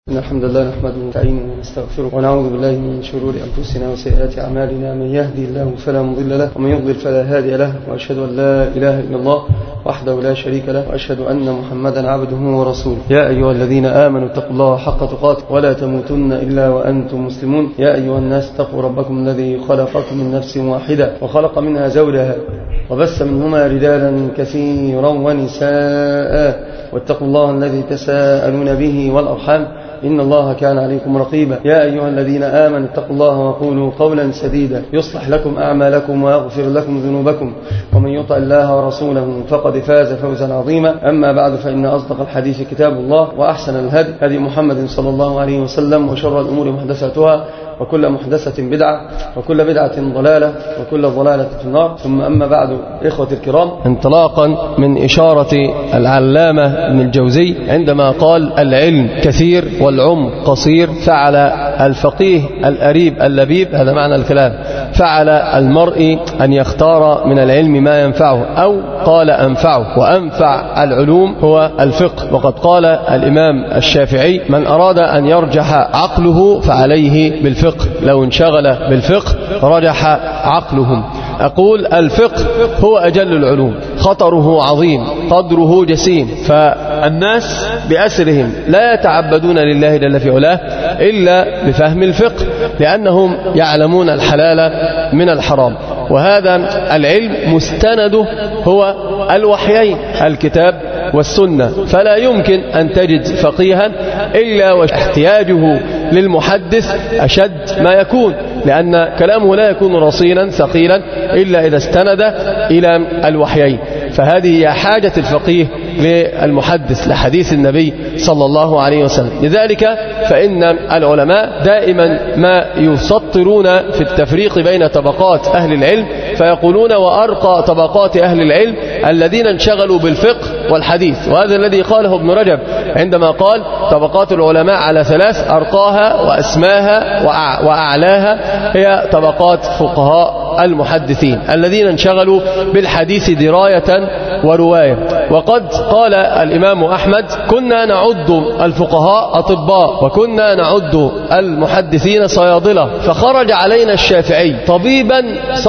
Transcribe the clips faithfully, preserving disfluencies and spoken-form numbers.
إن الحمد لله نحمده ونستعينه ونستغفره ونعوذ بالله من شرور أنفسنا وسيئات أعمالنا. من يهدي الله فلا مضل له ومن يضلل فلا هادي له، وأشهد أن لا إله إلا الله وحده لا شريك له، وأشهد أن محمدا عبده ورسوله. يا أيها الذين آمنوا اتقوا الله حق تقاته ولا تموتن إلا وأنتم مسلمون. يا أيها الناس اتقوا ربكم الذي خلقكم من نفس واحدة وخلق منها زوجها وبث منهما رجالا كثيرا ونساء، واتقوا الله الذي تساءلون به والأرحام إن الله كان عليكم رقيبا. يا أيها الذين آمنوا اتقوا الله وقولوا قولا سديدا يصلح لكم أعمالكم ويغفر لكم ذنوبكم، ومن يطع الله ورسوله فقد فاز فوزا عظيما. أما بعد، فإن أصدق الحديث كتاب الله، وأحسن الهدي هدي محمد صلى الله عليه وسلم، وشر الأمور محدثاتها، وكل محدثة بدعة، وكل بدعة ضلالة، وكل ضلالة في النار. ثم أما بعد، إخوة الكرام، انطلاقا من إشارة العلامة ابن الجوزي عندما قال العلم كثير والعمر قصير، فعل الفقيه الأريب اللبيب، هذا معنى الكلام، فعل المرء أن يختار من العلم ما ينفعه، أو قال أنفعه، وأنفع العلوم هو الفقه. وقد قال الإمام الشافعي: من أراد أن يرجح عقله فعليه بالفقه، لو انشغل بالفقه رجح عقله. أقول الفقه هو أجل العلوم، خطره عظيم، قدره جسيم، فالناس بأسرهم لا يتعبدون لله جل في علاه إلا بفهم الفقه، لأنهم يعلمون الحلال من الحرام. وهذا العلم مستنده هو الوحيين، الكتاب والسنة، فلا يمكن أن تجد فقيها إلا واحتياجه للمحدث أشد ما يكون، لأن كلامه لا يكون رصينا ثقيلا إلا إذا استند إلى الوحيين. فهذه هي حاجة الفقيه للمحدث لحديث النبي صلى الله عليه وسلم. لذلك فإن العلماء دائما ما يسطرون في التفريق بين طبقات أهل العلم، فيقولون: وأرقى طبقات أهل العلم الذين انشغلوا بالفقه والحديث. وهذا الذي قاله ابن رجب عندما قال: طبقات العلماء على ثلاث، أرقاها وأسماها وأعلاها هي طبقات فقهاء المحدثين الذين انشغلوا بالحديث دراية ورواية. وقد قال الإمام أحمد: كنا نعد الفقهاء أطباء، وكنا نعد المحدثين صيادلة، فخرج علينا الشافعي طبيبا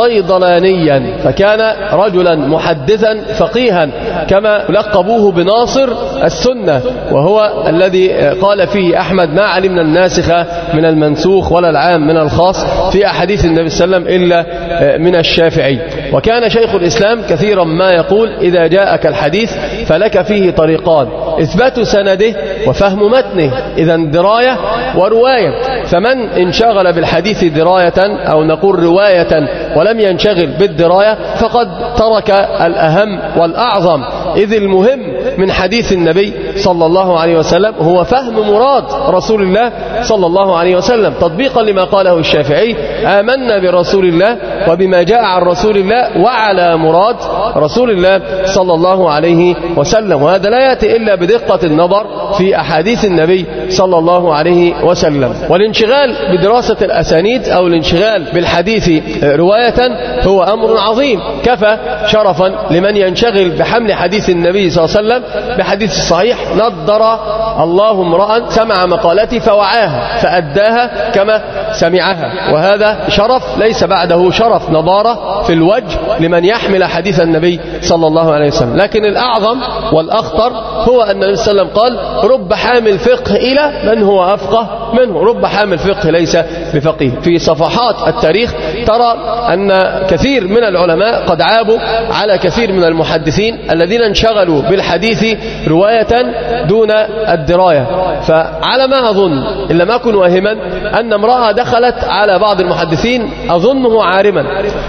صيدلانيا، فكان رجلا محدثا فقيها، كما لقبوه بناصر السنة، وهو الذي قال فيه أحمد: ما علمنا الناسخ من المنسوخ ولا العام من الخاص في أحاديث النبي صلى الله عليه وسلم إلا من الشافعي. وكان شيخ الإسلام كثيرا ما يقول: إذا جاءك الحديث فلك فيه طريقان: إثبات سنده وفهم متنه، إذا دراية ورواية. فمن انشغل بالحديث دراية أو نقول رواية ولم ينشغل بالدراية فقد ترك الأهم والأعظم، إذ المهم من حديث النبي صلى الله عليه وسلم هو فهم مراد رسول الله صلى الله عليه وسلم، تطبيقا لما قاله الشافعي: آمنا برسول الله وبما جاء عن رسول الله وعلى مراد رسول الله صلى الله عليه وسلم. وهذا لا يأتي إلا بدقة النظر في أحاديث النبي صلى الله عليه وسلم. والانشغال بدراسة الأسانيد أو الانشغال بالحديث رواية هو أمر عظيم، كفى شرفا لمن ينشغل بحمل حديث النبي صلى الله عليه وسلم بحديث الصحيح: نضر الله امرأ سمع مقالتي فوعاها فأداها كما سمعها. وهذا شرف ليس بعده شرف، نضارة في الوجه لمن يحمل حديث النبي صلى الله عليه وسلم. لكن الأعظم والأخطر هو أن النبي صلى الله عليه وسلم قال: رب حامل فقه إلى من هو أفقه منه، رب حامل فقه ليس بفقيه. في صفحات التاريخ ترى أن كثير من العلماء قد عابوا على كثير من المحدثين الذين انشغلوا بالحديث رواية دون الدراية. فعلى ما أظن إن لم أكن واهما أن امرأة دخلت على بعض المحدثين أظنه عارما،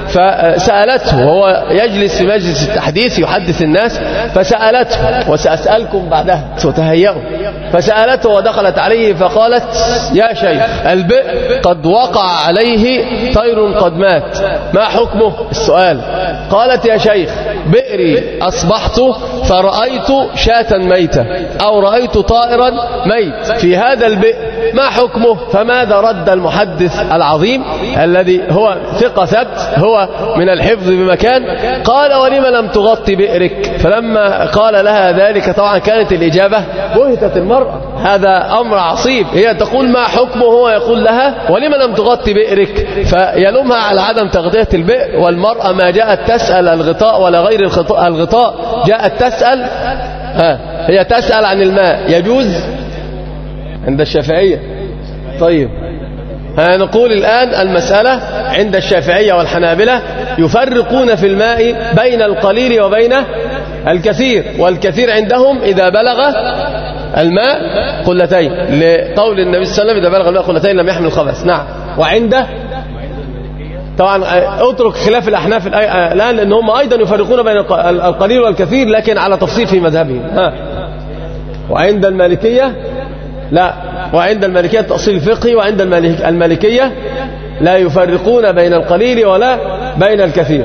فسألته وهو يجلس في مجلس التحديث يحدث الناس، فسألته: وسأسألكم بعدها وتهيئوا، فسألته ودخلت عليه فقالت: يا شيخ البئر قد وقع عليه طير قد مات، ما حكمه؟ السؤال. قالت يا شيخ بئري أصبحت فرأيت شاة ميتة أو رأيت طائرا ميت في هذا البئر، ما حكمه؟ فماذا رد المحدث العظيم الذي هو ثقة ثبت، هو من الحفظ بمكان؟ قال ولم لم تغطي بئرك؟ فلما قال لها ذلك طبعا كانت الإجابة بهتت المرأة، هذا أمر عصيب، هي تقول ما حكمه، هو يقول لها ولم لم تغطي بئرك؟ فيلومها على عدم تغطية البئر. والمرأة ما جاءت تسأل الغطاء ولا غير الغطاء، جاءت تسأل، ها هي تسأل عن الماء، يجوز عند الشافعية. طيب هنقول الآن المسألة عند الشافعية والحنابلة يفرقون في الماء بين القليل وبين الكثير، والكثير عندهم إذا بلغ الماء قلتين، لقول النبي صلى الله عليه وسلم إذا بلغ الماء قلتين لم يحمل الخبث. نعم. وعنده طبعا اترك خلاف الأحناف الآن لأن هم أيضا يفرقون بين القليل والكثير لكن على تفصيل في مذهبهم. ها. وعند المالكية لا، وعند المالكية التأصيل الفقهي، وعند المالكية لا يفرقون بين القليل ولا بين الكثير.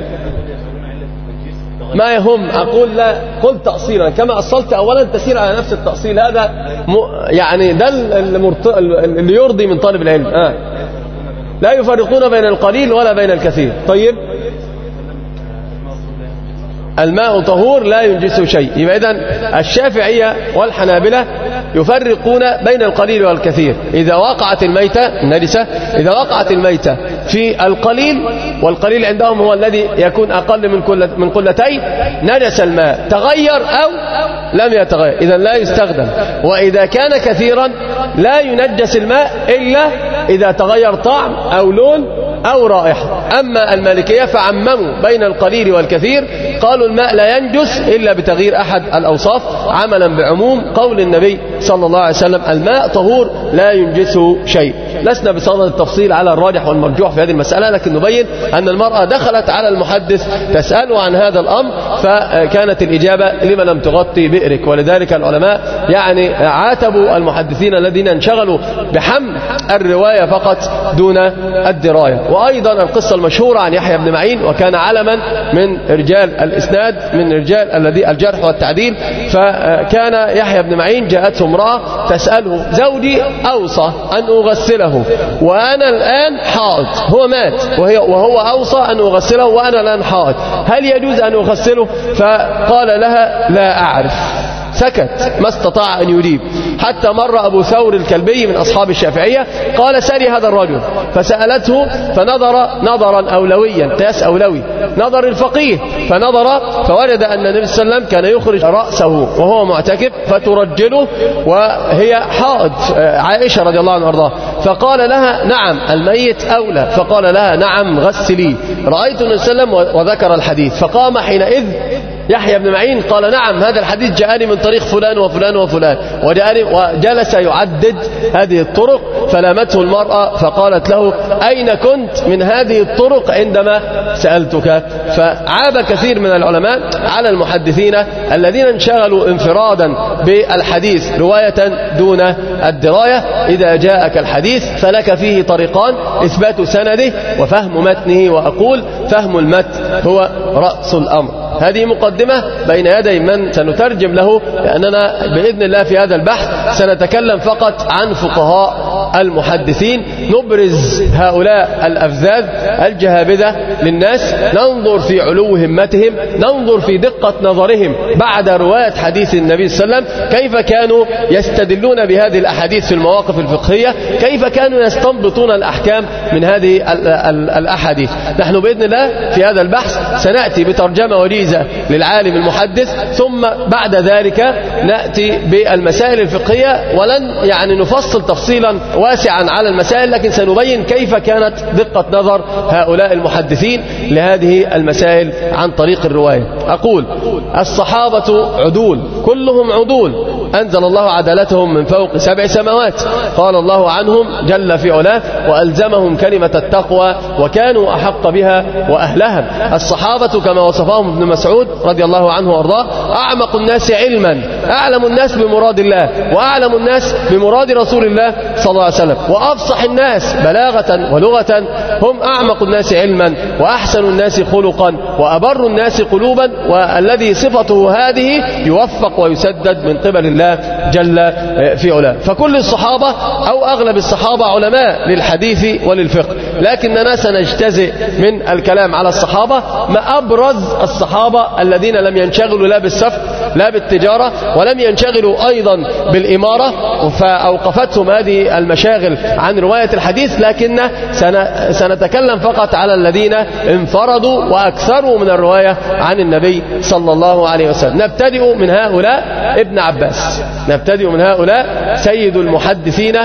ما يهم، أقول لا، قل تأصيلا كما أصلت أولا تسير على نفس التأصيل، هذا يعني ده اللي يرضي من طالب العلم. آه. لا يفرقون بين القليل ولا بين الكثير. طيب الماء طهور لا ينجسه شيء. يبقى إذن الشافعية والحنابلة يفرقون بين القليل والكثير. إذا وقعت الميتة النجسة، إذا وقعت الميتة في القليل، والقليل عندهم هو الذي يكون أقل من كل من قلتين، نجس الماء تغير أو لم يتغير، إذا لا يستخدم. وإذا كان كثيرا لا ينجس الماء إلا إذا تغير طعم أو لون أو رائحة. أما المالكية فعمموا بين القليل والكثير، قالوا الماء لا ينجس إلا بتغيير أحد الأوصاف، عملا بعموم قول النبي صلى الله عليه وسلم الماء طهور لا ينجسه شيء. لسنا بصدد التفصيل على الراجح والمرجوح في هذه المسألة، لكن نبين أن المرأة دخلت على المحدث تسأله عن هذا الأمر، فكانت الإجابة لما لم تغطي بئرك. ولذلك العلماء يعني عاتبوا المحدثين الذين انشغلوا بحمل الرواية فقط دون الدراية. وأيضا القصة المشهورة عن يحيى بن معين، وكان علما من رجال الإسناد، من رجال الذي الجرح والتعديل. فكان يحيى بن معين جاءته امرأة تسأله زوجي أوصى أن أغسله وأنا الآن حائض، هو مات وهي وهو أوصى أن أغسله وأنا الآن حائض، هل يجوز أن أغسله؟ فقال لها لا أعرف، سكت ما استطاع أن يجيب، حتى مر أبو ثور الكلبي من أصحاب الشافعية قال سألي هذا الرجل، فسألته فنظر نظرا أولويا، قياس أولوي، نظر الفقيه، فنظر فوجد أن النبي صلى الله عليه وسلم كان يخرج رأسه وهو معتكف فترجله وهي حائض عائشة رضي الله عنها وارضاها، فقال لها نعم الميت أولى، فقال لها نعم غسلي، رأيت النبي صلى الله عليه وسلم وذكر الحديث، فقام حينئذ يحيى بن معين قال نعم هذا الحديث جاءني من طريق فلان وفلان وفلان، وجاءني وجلس يعدد هذه الطرق، فلامته المرأة فقالت له أين كنت من هذه الطرق عندما سألتك؟ فعاب كثير من العلماء على المحدثين الذين انشغلوا انفرادا بالحديث رواية دون الدراية. إذا جاءك الحديث فلك فيه طريقان، إثبات سنده وفهم متنه، وأقول فهم المتن هو رأس الأمر. هذه مقدمة بين يدي من سنترجم له، لأننا بإذن الله في هذا البحث سنتكلم فقط عن فقهاء المحدثين، نبرز هؤلاء الأفذاذ الجهابذة للناس، ننظر في علو همتهم، ننظر في دقة نظرهم بعد رواية حديث النبي صلى الله عليه وسلم، كيف كانوا يستدلون بهذه الأحاديث في المواقف الفقهية، كيف كانوا يستنبطون الأحكام من هذه الأحاديث. نحن بإذن الله في هذا البحث سنأتي بترجمة وجيزة للعالم المحدث، ثم بعد ذلك نأتي بالمسائل الفقهية، ولن يعني نفصل تفصيلا واسعا على المسائل، لكن سنبين كيف كانت دقة نظر هؤلاء المحدثين لهذه المسائل عن طريق الرواية. أقول الصحابة عدول، كلهم عدول، أنزل الله عدالتهم من فوق سبع سماوات. قال الله عنهم جل في علاه وألزمهم كلمة التقوى وكانوا أحق بها وأهلها. الصحابة كما وصفهم ابن مسعود رضي الله عنه وارضاه أعمق الناس علما، أعلم الناس بمراد الله وأعلم الناس بمراد رسول الله صلى الله عليه وسلم، وأفصح الناس بلاغة ولغة هم أعمق الناس علما وأحسن الناس خلقا وأبر الناس قلوبا، والذي صفته هذه يوفق ويسدد من قبل الله جل في علاه. فكل الصحابة أو أغلب الصحابة علماء للحديث وللفقه، لكننا سنجتزئ من الكلام على الصحابة ما أبرز الصحابة الذين لم ينشغلوا لا بالسفر لا بالتجارة ولم ينشغلوا أيضا بالإمارة فأوقفتهم هذه المشاغل عن رواية الحديث، لكن سنتكلم فقط على الذين انفردوا وأكثروا من الرواية عن النبي صلى الله عليه وسلم. نبتدئ من هؤلاء ابن عباس، نبتدئ من هؤلاء سيد المحدثين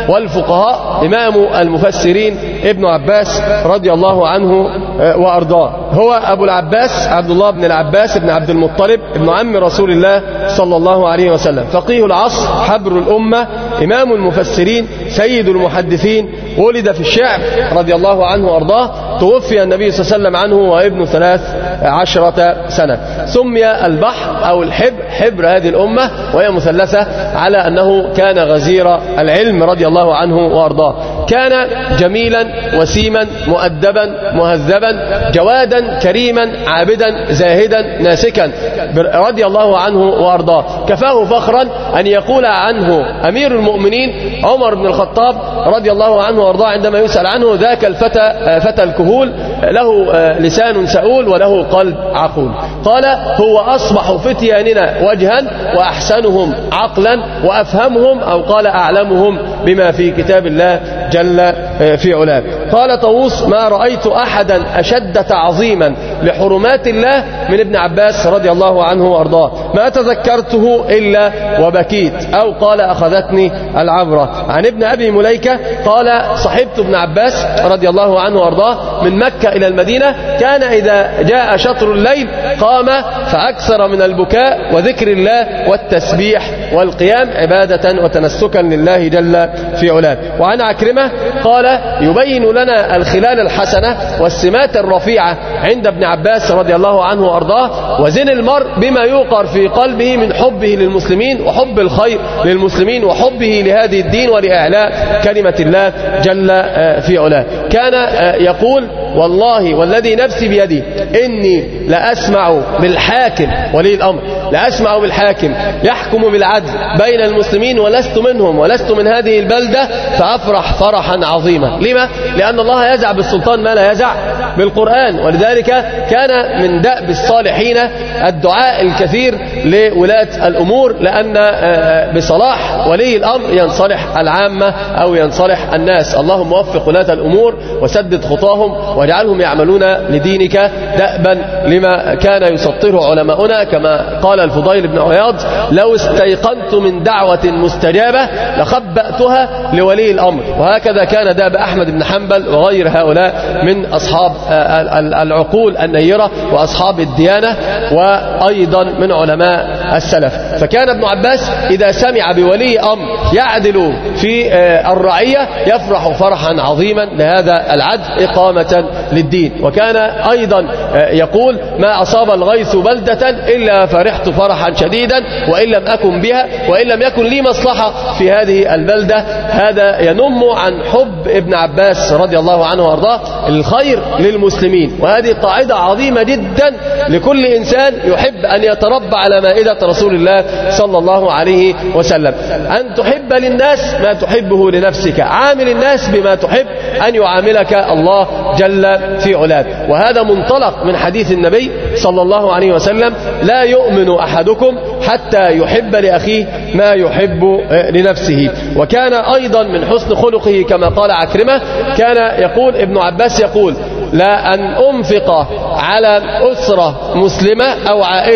والفقهاء إمام المفسرين ابن عباس رضي الله عنه وأرضاه. هو أبو العباس عبد الله بن العباس بن عبد المطلب ابن عم رسول الله صلى الله عليه وسلم، فقيه العصر، حبر الأمة، إمام المفسرين، سيد المحدثين، ولد في الشعب رضي الله عنه وأرضاه، توفي النبي صلى الله عليه وسلم عنه وابن ثلاث عشرة سنة. سمي البحر أو الحبر حبر هذه الأمة، وهي مثلثة على أنه كان غزير العلم رضي الله عنه وأرضاه. كان جميلا وسيما مؤدبا مهذبا جوادا كريما عابدا زاهدا ناسكا رضي الله عنه وأرضاه. كفاه فخرا أن يقول عنه أمير المؤمنين عمر بن الخطاب رضي الله عنه وأرضاه عندما يسأل عنه: ذاك الفتى فتى الكهول له لسان سؤول وله قلب عقول. قال: هو أصبح فتياننا وجها وأحسنهم عقلا وأفهمهم، أو قال أعلمهم بما في كتاب الله جل في علاه. قال طاووس: ما رأيت أحدا أشد تعظيما لحرمات الله من ابن عباس رضي الله عنه وأرضاه، ما تذكرته إلا وبكيت، أو قال أخذتني العبرة. عن ابن أبي مليكة قال: صحبت ابن عباس رضي الله عنه وأرضاه من مكة إلى المدينة، كان إذا جاء شطر الليل قام فأكثر من البكاء وذكر الله والتسبيح والقيام عبادة وتنسكا لله جل في علاه. وعن عكرمة قال: يبين لنا الخلال الحسنة والسمات الرفيعة عند ابن عباس رضي الله عنه وأرضاه، وزن المرء بما يوقر في قلبه من حبه للمسلمين وحب الخير للمسلمين وحبه لهذه الدين ولإعلاء كلمة الله جل في علاه. كان يقول: والله والذي نفسي بيدي إني لأسمع بالحاكم ولي الأمر لأسمع بالحاكم يحكم بالعدل بين المسلمين ولست منهم ولست من هذه البلدة فأفرح فرحا عظيما. لما؟ لأن الله يزع بالسلطان ما لا يزع بالقرآن، ولذلك كان من دأب الصالحين الدعاء الكثير لولاة الأمور، لأن بصلاح ولي الأمر ينصلح العامة أو ينصلح الناس. اللهم وفق ولاة الأمور وسدد خطاهم واجعلهم يعملون لدينك دأبا لما كان يسطره علماؤنا، كما قال الفضيل بن عياض: لو استيقنت من دعوة مستجابة لخبأتها لولي الأمر. وهكذا كان دأب أحمد بن حنبل وغير هؤلاء من أصحاب العقول النيرة وأصحاب الديانة وأيضا من علماء السلف. فكان ابن عباس إذا سمع بولي أمر يعدل في الرعية يفرح فرحا عظيما لهذا العدل إقامة للدين. وكان أيضا يقول: ما أصاب الغيث بلدة إلا فرحت فرحا شديدا وإن لم أكن بها وإن لم يكن لي مصلحة في هذه البلدة. هذا ينم عن حب ابن عباس رضي الله عنه وارضاه الخير للمسلمين، وهذه قاعدة عظيمة جدا لكل إنسان يحب أن يتربى على مائدة رسول الله صلى الله عليه وسلم، أن تحب للناس ما تحبه لنفسك، عامل الناس بما تحب أن يعاملك الله جل في علاه. وهذا منطلق من حديث النبي صلى الله عليه وسلم: لا يؤمن أحدكم حتى يحب لأخيه ما يحب لنفسه. وكان أيضا من حسن خلقه كما قال عكرمة، كان يقول ابن عباس يقول: لا أن أنفق على أسرة مسلمة أو عائلة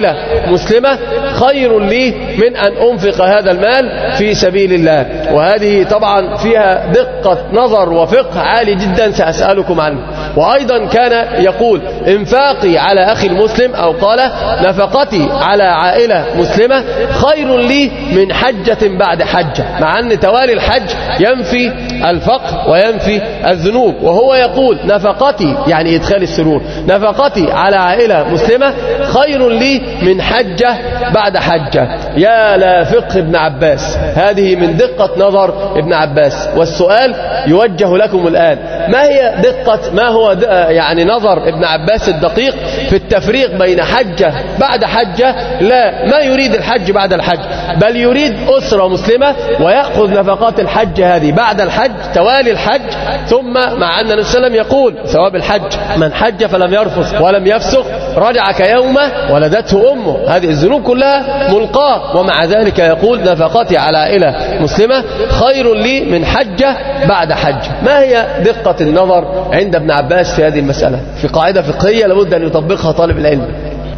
مسلمة خير لي من أن أنفق هذا المال في سبيل الله. وهذه طبعا فيها دقة نظر وفقه عالي جدا سأسألكم عنه. وأيضا كان يقول انفاقي على أخي المسلم أو قال نفقتي على عائلة مسلمة خير لي من حجة بعد حجة، مع أن توالي الحج ينفي الفقر وينفي الذنوب. وهو يقول نفقتي يعني إدخال السرور، نفقتي على عائلة مسلمة خير لي من حجة بعد حجة. يا لا فقه ابن عباس، هذه من دقة نظر ابن عباس. والسؤال يوجه لكم الآن، ما هي دقة ما هو يعني نظر ابن عباس الدقيق في التفريق بين حجة بعد حجة؟ لا، ما يريد الحج بعد الحج، بل يريد أسرة مسلمة ويأخذ نفقات الحج هذه بعد الحج توالي الحج. ثم مع أن النبي صلى الله عليه وسلم يقول ثواب الحج من حج فلم يرفث ولم يفسق رجع كيومه ولدته أمه، هذه الذنوب كلها ملقاة. ومع ذلك يقول نفقتي على عائلة مسلمة خير لي من حجة بعد حج. ما هي دقة النظر عند ابن عباس في هذه المسألة؟ في قاعدة فقهية لابد أن يطبقها طالب العلم.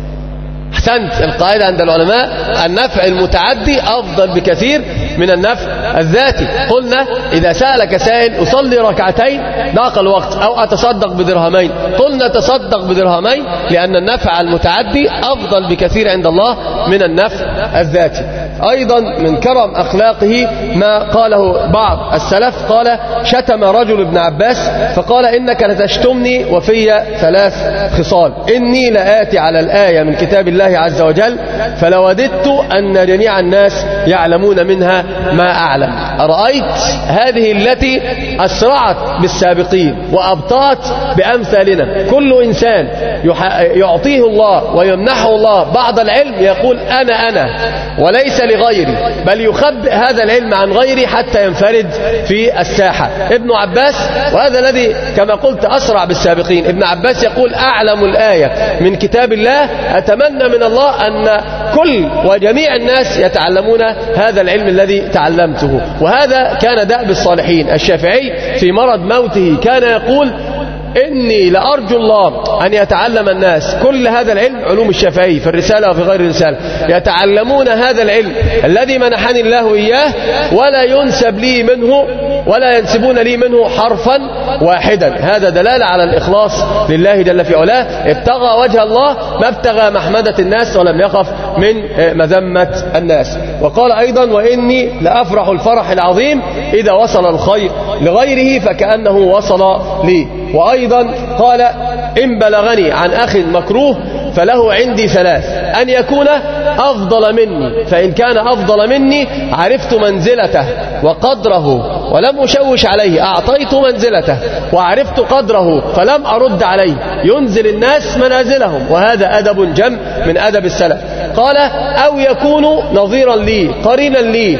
أحسنت، القاعدة عند العلماء النفع المتعدي أفضل بكثير من النفع الذاتي. قلنا إذا سألك سائل أصلي ركعتين ضاق الوقت أو أتصدق بدرهمين، قلنا تصدق بدرهمين لأن النفع المتعدي أفضل بكثير عند الله من النفع الذاتي. أيضا من كرم أخلاقه ما قاله بعض السلف، قال شتم رجل ابن عباس فقال إنك لتشتمني وفي ثلاث خصال، إني لآتي على الآية من كتاب الله عز وجل فلوددت أن جميع الناس يعلمون منها ما أعلم. أرأيت هذه التي أسرعت بالسابقين وأبطأت بأمثالنا. كل إنسان يعطيه الله ويمنحه الله بعض العلم يقول أنا أنا وليس لغيري، بل يخبئ هذا العلم عن غيري حتى ينفرد في الساحة. ابن عباس، وهذا الذي كما قلت أسرع بالسابقين، ابن عباس يقول أعلم الآية من كتاب الله، أتمنى من الله أن كل وجميع الناس يتعلمون هذا العلم الذي تعلمته. وهذا كان دأب الصالحين. الشافعي في مرض موته كان يقول إني لأرجو الله أن يتعلم الناس كل هذا العلم، علوم الشافعي في الرسالة وفي غير الرسالة، يتعلمون هذا العلم الذي منحني الله إياه ولا ينسب لي منه ولا ينسبون لي منه حرفا واحدا. هذا دلالة على الإخلاص لله جل في علاه، ابتغى وجه الله ما ابتغى محمدة الناس ولم يخف من مذمة الناس. وقال أيضا وإني لأفرح الفرح العظيم إذا وصل الخير لغيره فكأنه وصل لي. وأيضا قال إن بلغني عن أخ مكروه فله عندي ثلاث، أن يكون أفضل مني، فإن كان أفضل مني عرفت منزلته وقدره ولم أشوش عليه، أعطيت منزلته وعرفت قدره فلم أرد عليه، ينزل الناس منازلهم، وهذا أدب جم من أدب السلف. قال أو يكون نظيرا لي قرينا لي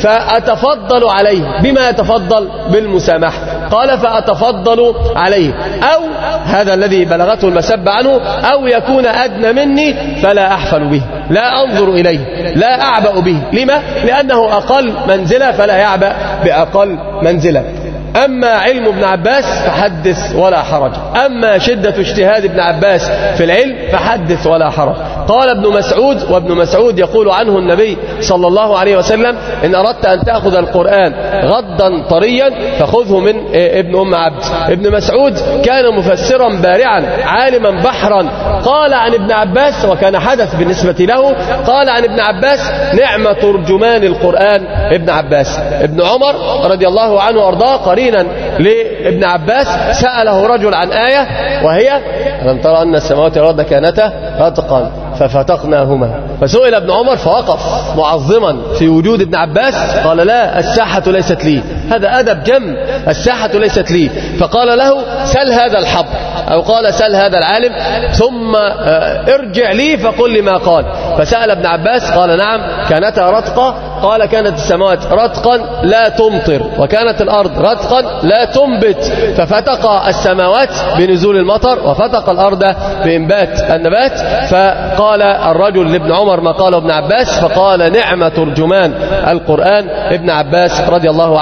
فأتفضل عليه، بما يتفضل؟ بالمسامحة. قال فأتفضل عليه. أو هذا الذي بلغته المسب عنه أو يكون أدنى مني فلا أحفل به، لا أنظر إليه، لا أعبأ به. لما؟ لأنه أقل منزلة فلا يعبأ بأقل منزلة. أما علم ابن عباس فحدث ولا حرج، أما شدة اجتهاد ابن عباس في العلم فحدث ولا حرج. قال ابن مسعود، وابن مسعود يقول عنه النبي صلى الله عليه وسلم إن أردت أن تأخذ القرآن غضا طريا فخذه من ابن أم عبد. ابن مسعود كان مفسرا بارعا عالما بحرا. قال عن ابن عباس، وكان حدث بالنسبة له، قال عن ابن عباس نعم ترجمان القرآن ابن عباس. ابن عمر رضي الله عنه وارضاه قرينا لابن عباس سأله رجل عن آية وهي ألم ترى أن السماوات والأرض كانتا رتقا ففتقناهما، فسئل ابن عمر فوقف معظما في وجود ابن عباس قال لا الساحة ليست لي. هذا أدب جم، الساحة ليست لي. فقال له سل هذا الحبر، أو قال سل هذا العالم ثم ارجع لي فقل لي ما قال. فسأل ابن عباس قال نعم كانتا رتقا، قال كانت السماوات رتقا لا تمطر وكانت الأرض رتقا لا تنبت، ففتق السماوات بنزول المطر وفتق الأرض بإنبات النبات. فقال الرجل لابن عمر ما قاله ابن عباس، فقال نعم ترجمان القرآن ابن عباس رضي الله عنه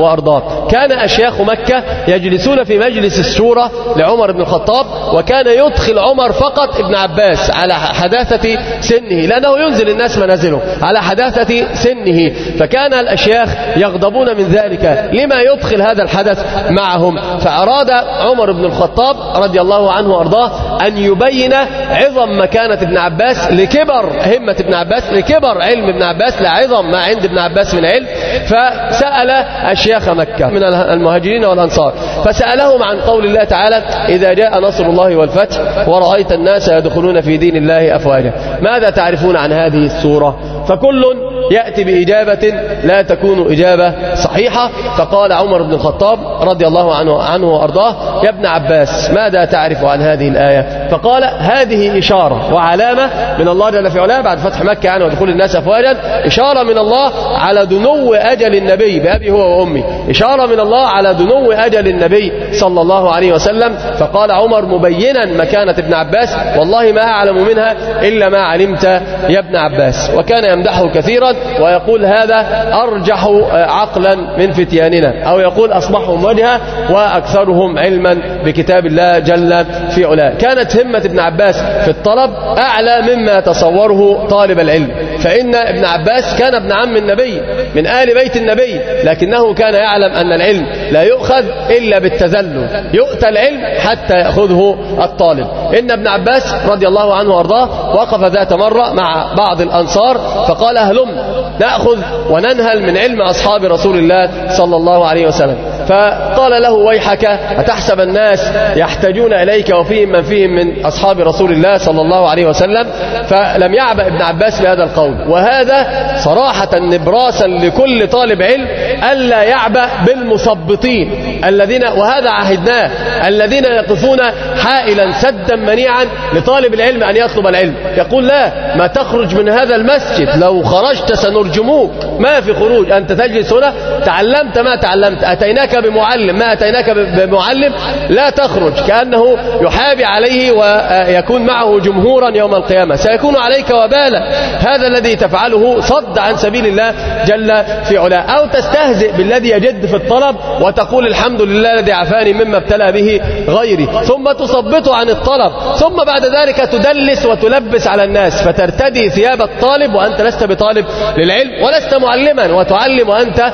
وأرضاه. كان أشياخ مكة يجلسون في مجلس الشورى لعمر بن الخطاب، وكان يدخل عمر فقط ابن عباس على حداثة سنه، لأنه ينزل الناس منازله على حداثة سنه، فكان الأشياخ يغضبون من ذلك، لما يدخل هذا الحدث معهم. فأراد عمر بن الخطاب رضي الله عنه وأرضاه أن يبين عظم مكانة ابن عباس لكبر همة ابن عباس، لكبر علم ابن عباس، لعظم ما عند ابن عباس من علم. فسأل أشياخ مكة من المهاجرين والأنصار، فسألهم عن قول الله تعالى: إذا جاء نصر الله والفتح ورأيت الناس يدخلون في دين الله أفواجا، ماذا تعرفون عن هذه السورة؟ فكل يأتي بإجابة لا تكون إجابة صحيحة. فقال عمر بن الخطاب رضي الله عنه, عنه وأرضاه: يا ابن عباس، ماذا تعرف عن هذه الآية؟ فقال: هذه إشارة وعلامة من الله جل في علاه بعد فتح مكة يعني ودخول الناس أفواجا، إشارة من الله على دنو أجل النبي بأبي هو وأمي، إشارة من الله على دنو أجل النبي صلى الله عليه وسلم. فقال عمر مبينا مكانة ابن عباس: والله ما أعلم منها إلا ما علمت يا ابن عباس. وكان يمدحه كثيرا ويقول: هذا أرجح عقلا من فتياننا، أو يقول أصبحهم وجها وأكثرهم علما بكتاب الله جل في علاه. كانت همة ابن عباس في الطلب أعلى مما تصوره طالب العلم، فإن ابن عباس كان ابن عم النبي من آل بيت النبي، لكنه كان يعلم أن العلم لا يؤخذ إلا بالتذلل، يؤتى العلم حتى يأخذه الطالب. إن ابن عباس رضي الله عنه وأرضاه وقف ذات مرة مع بعض الأنصار فقال: هلم نأخذ وننهل من علم أصحاب رسول الله صلى الله عليه وسلم. فقال له: ويحك، أتحسب الناس يحتاجون إليك وفيهم من فيهم من أصحاب رسول الله صلى الله عليه وسلم؟ فلم يعبأ ابن عباس بهذا القول، وهذا صراحة نبراسا لكل طالب علم ألا يعبأ بالمثبطين الذين، وهذا عهدناه، الذين يقفون حائلا سدا منيعا لطالب العلم أن يطلب العلم. يقول: لا، ما تخرج من هذا المسجد، لو خرجت سنرجموك، ما في خروج، أنت تجلس هنا، تعلمت ما تعلمت، أتيناك بمعلم ما أتيناك بمعلم، لا تخرج، كأنه يحابي عليه ويكون معه جمهورا يوم القيامة، سيكون عليك وبالا. هذا الذي تفعله صد عن سبيل الله جل في علاه. أو تستهزئ بالذي يجد في الطلب وتقول: الحمد لله الذي عافاني مما ابتلى به غيري، ثم تصبته عن الطلب، ثم بعد ذلك تدلس وتلبس على الناس، فترتدي ثياب الطالب وأنت لست بطالب للعلم ولست معلما، وتعلم وأنت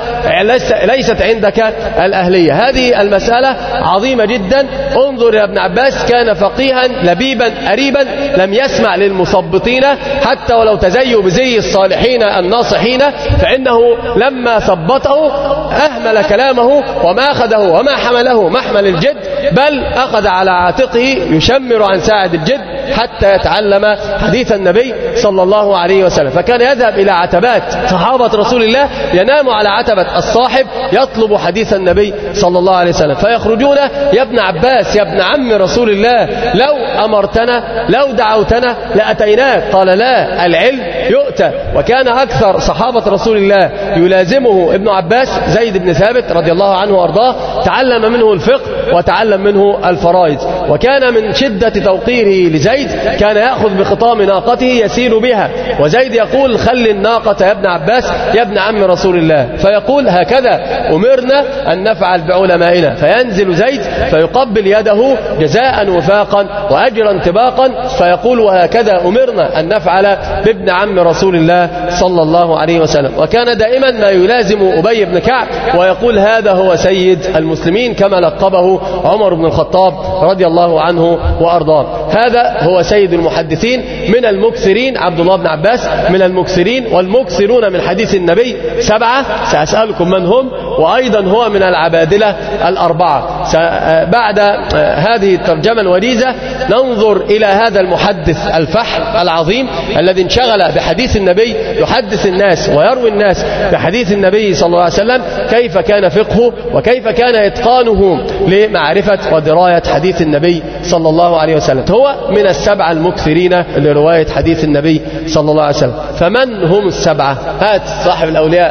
ليست عندك الأهلية. هذه المسألة عظيمة جدا. انظر يا ابن عباس، كان فقيها لبيبا أريبا، لم يسمع للمثبطين حتى ولو تزيوا بزي الصالحين الناصحين، فإنه لما ثبطه أهمل كلامه وما أخذه وما حمله محمل الجد، بل أخذ على عاتقه يشمر عن ساعد الجد حتى يتعلم حديث النبي صلى الله عليه وسلم. فكان يذهب إلى عتبات صحابة رسول الله، ينام على عتبة الصاحب يطلب حديث النبي صلى الله عليه وسلم، فيخرجون: يا ابن عباس، يا ابن عم رسول الله، لو أمرتنا لو دعوتنا لأتيناك. قال: لا، العلم يؤتى. وكان أكثر صحابة رسول الله يلازمه ابن عباس زيد بن ثابت رضي الله عنه وأرضاه، تعلم منه الفقه وتعلم منه الفرائض. وكان من شدة توقيره لزيد كان يأخذ بخطام ناقته يسير بها، وزيد يقول: خل الناقة يا ابن عباس يا ابن عم رسول الله، فيقول: هكذا أمرنا أن نفعل بعلمائنا. فينزل زيد فيقبل يده جزاء وفاقا وأجرا انتباقا، فيقول: وهكذا أمرنا أن نفعل بابن عم رسول الله صلى الله عليه وسلم. وكان دائما ما يلازم أبي بن كعب ويقول: هذا هو سيد المسلمين، كما لقبه عمر بن الخطاب رضي الله عنه وأرضاه. هذا هو سيد المحدثين من المكثرين، عبد الله بن عباس من المكثرين، والمكثرون من حديث النبي سبعة، سأسألكم من هم، وأيضا هو من العبادلة الأربعة. بعد هذه الترجمة الوجيزة ننظر إلى هذا المحدث الفحل العظيم الذي انشغل بحديث النبي، يحدث الناس ويروي الناس بحديث النبي صلى الله عليه وسلم، كيف كان فقهه وكيف كان إتقانه لمعرفة ودراية حديث النبي صلى الله عليه وسلم. هو من السبعة المكثرين لرواية حديث النبي صلى الله عليه وسلم. فمن هم السبعة؟ هات صاحب الأولياء.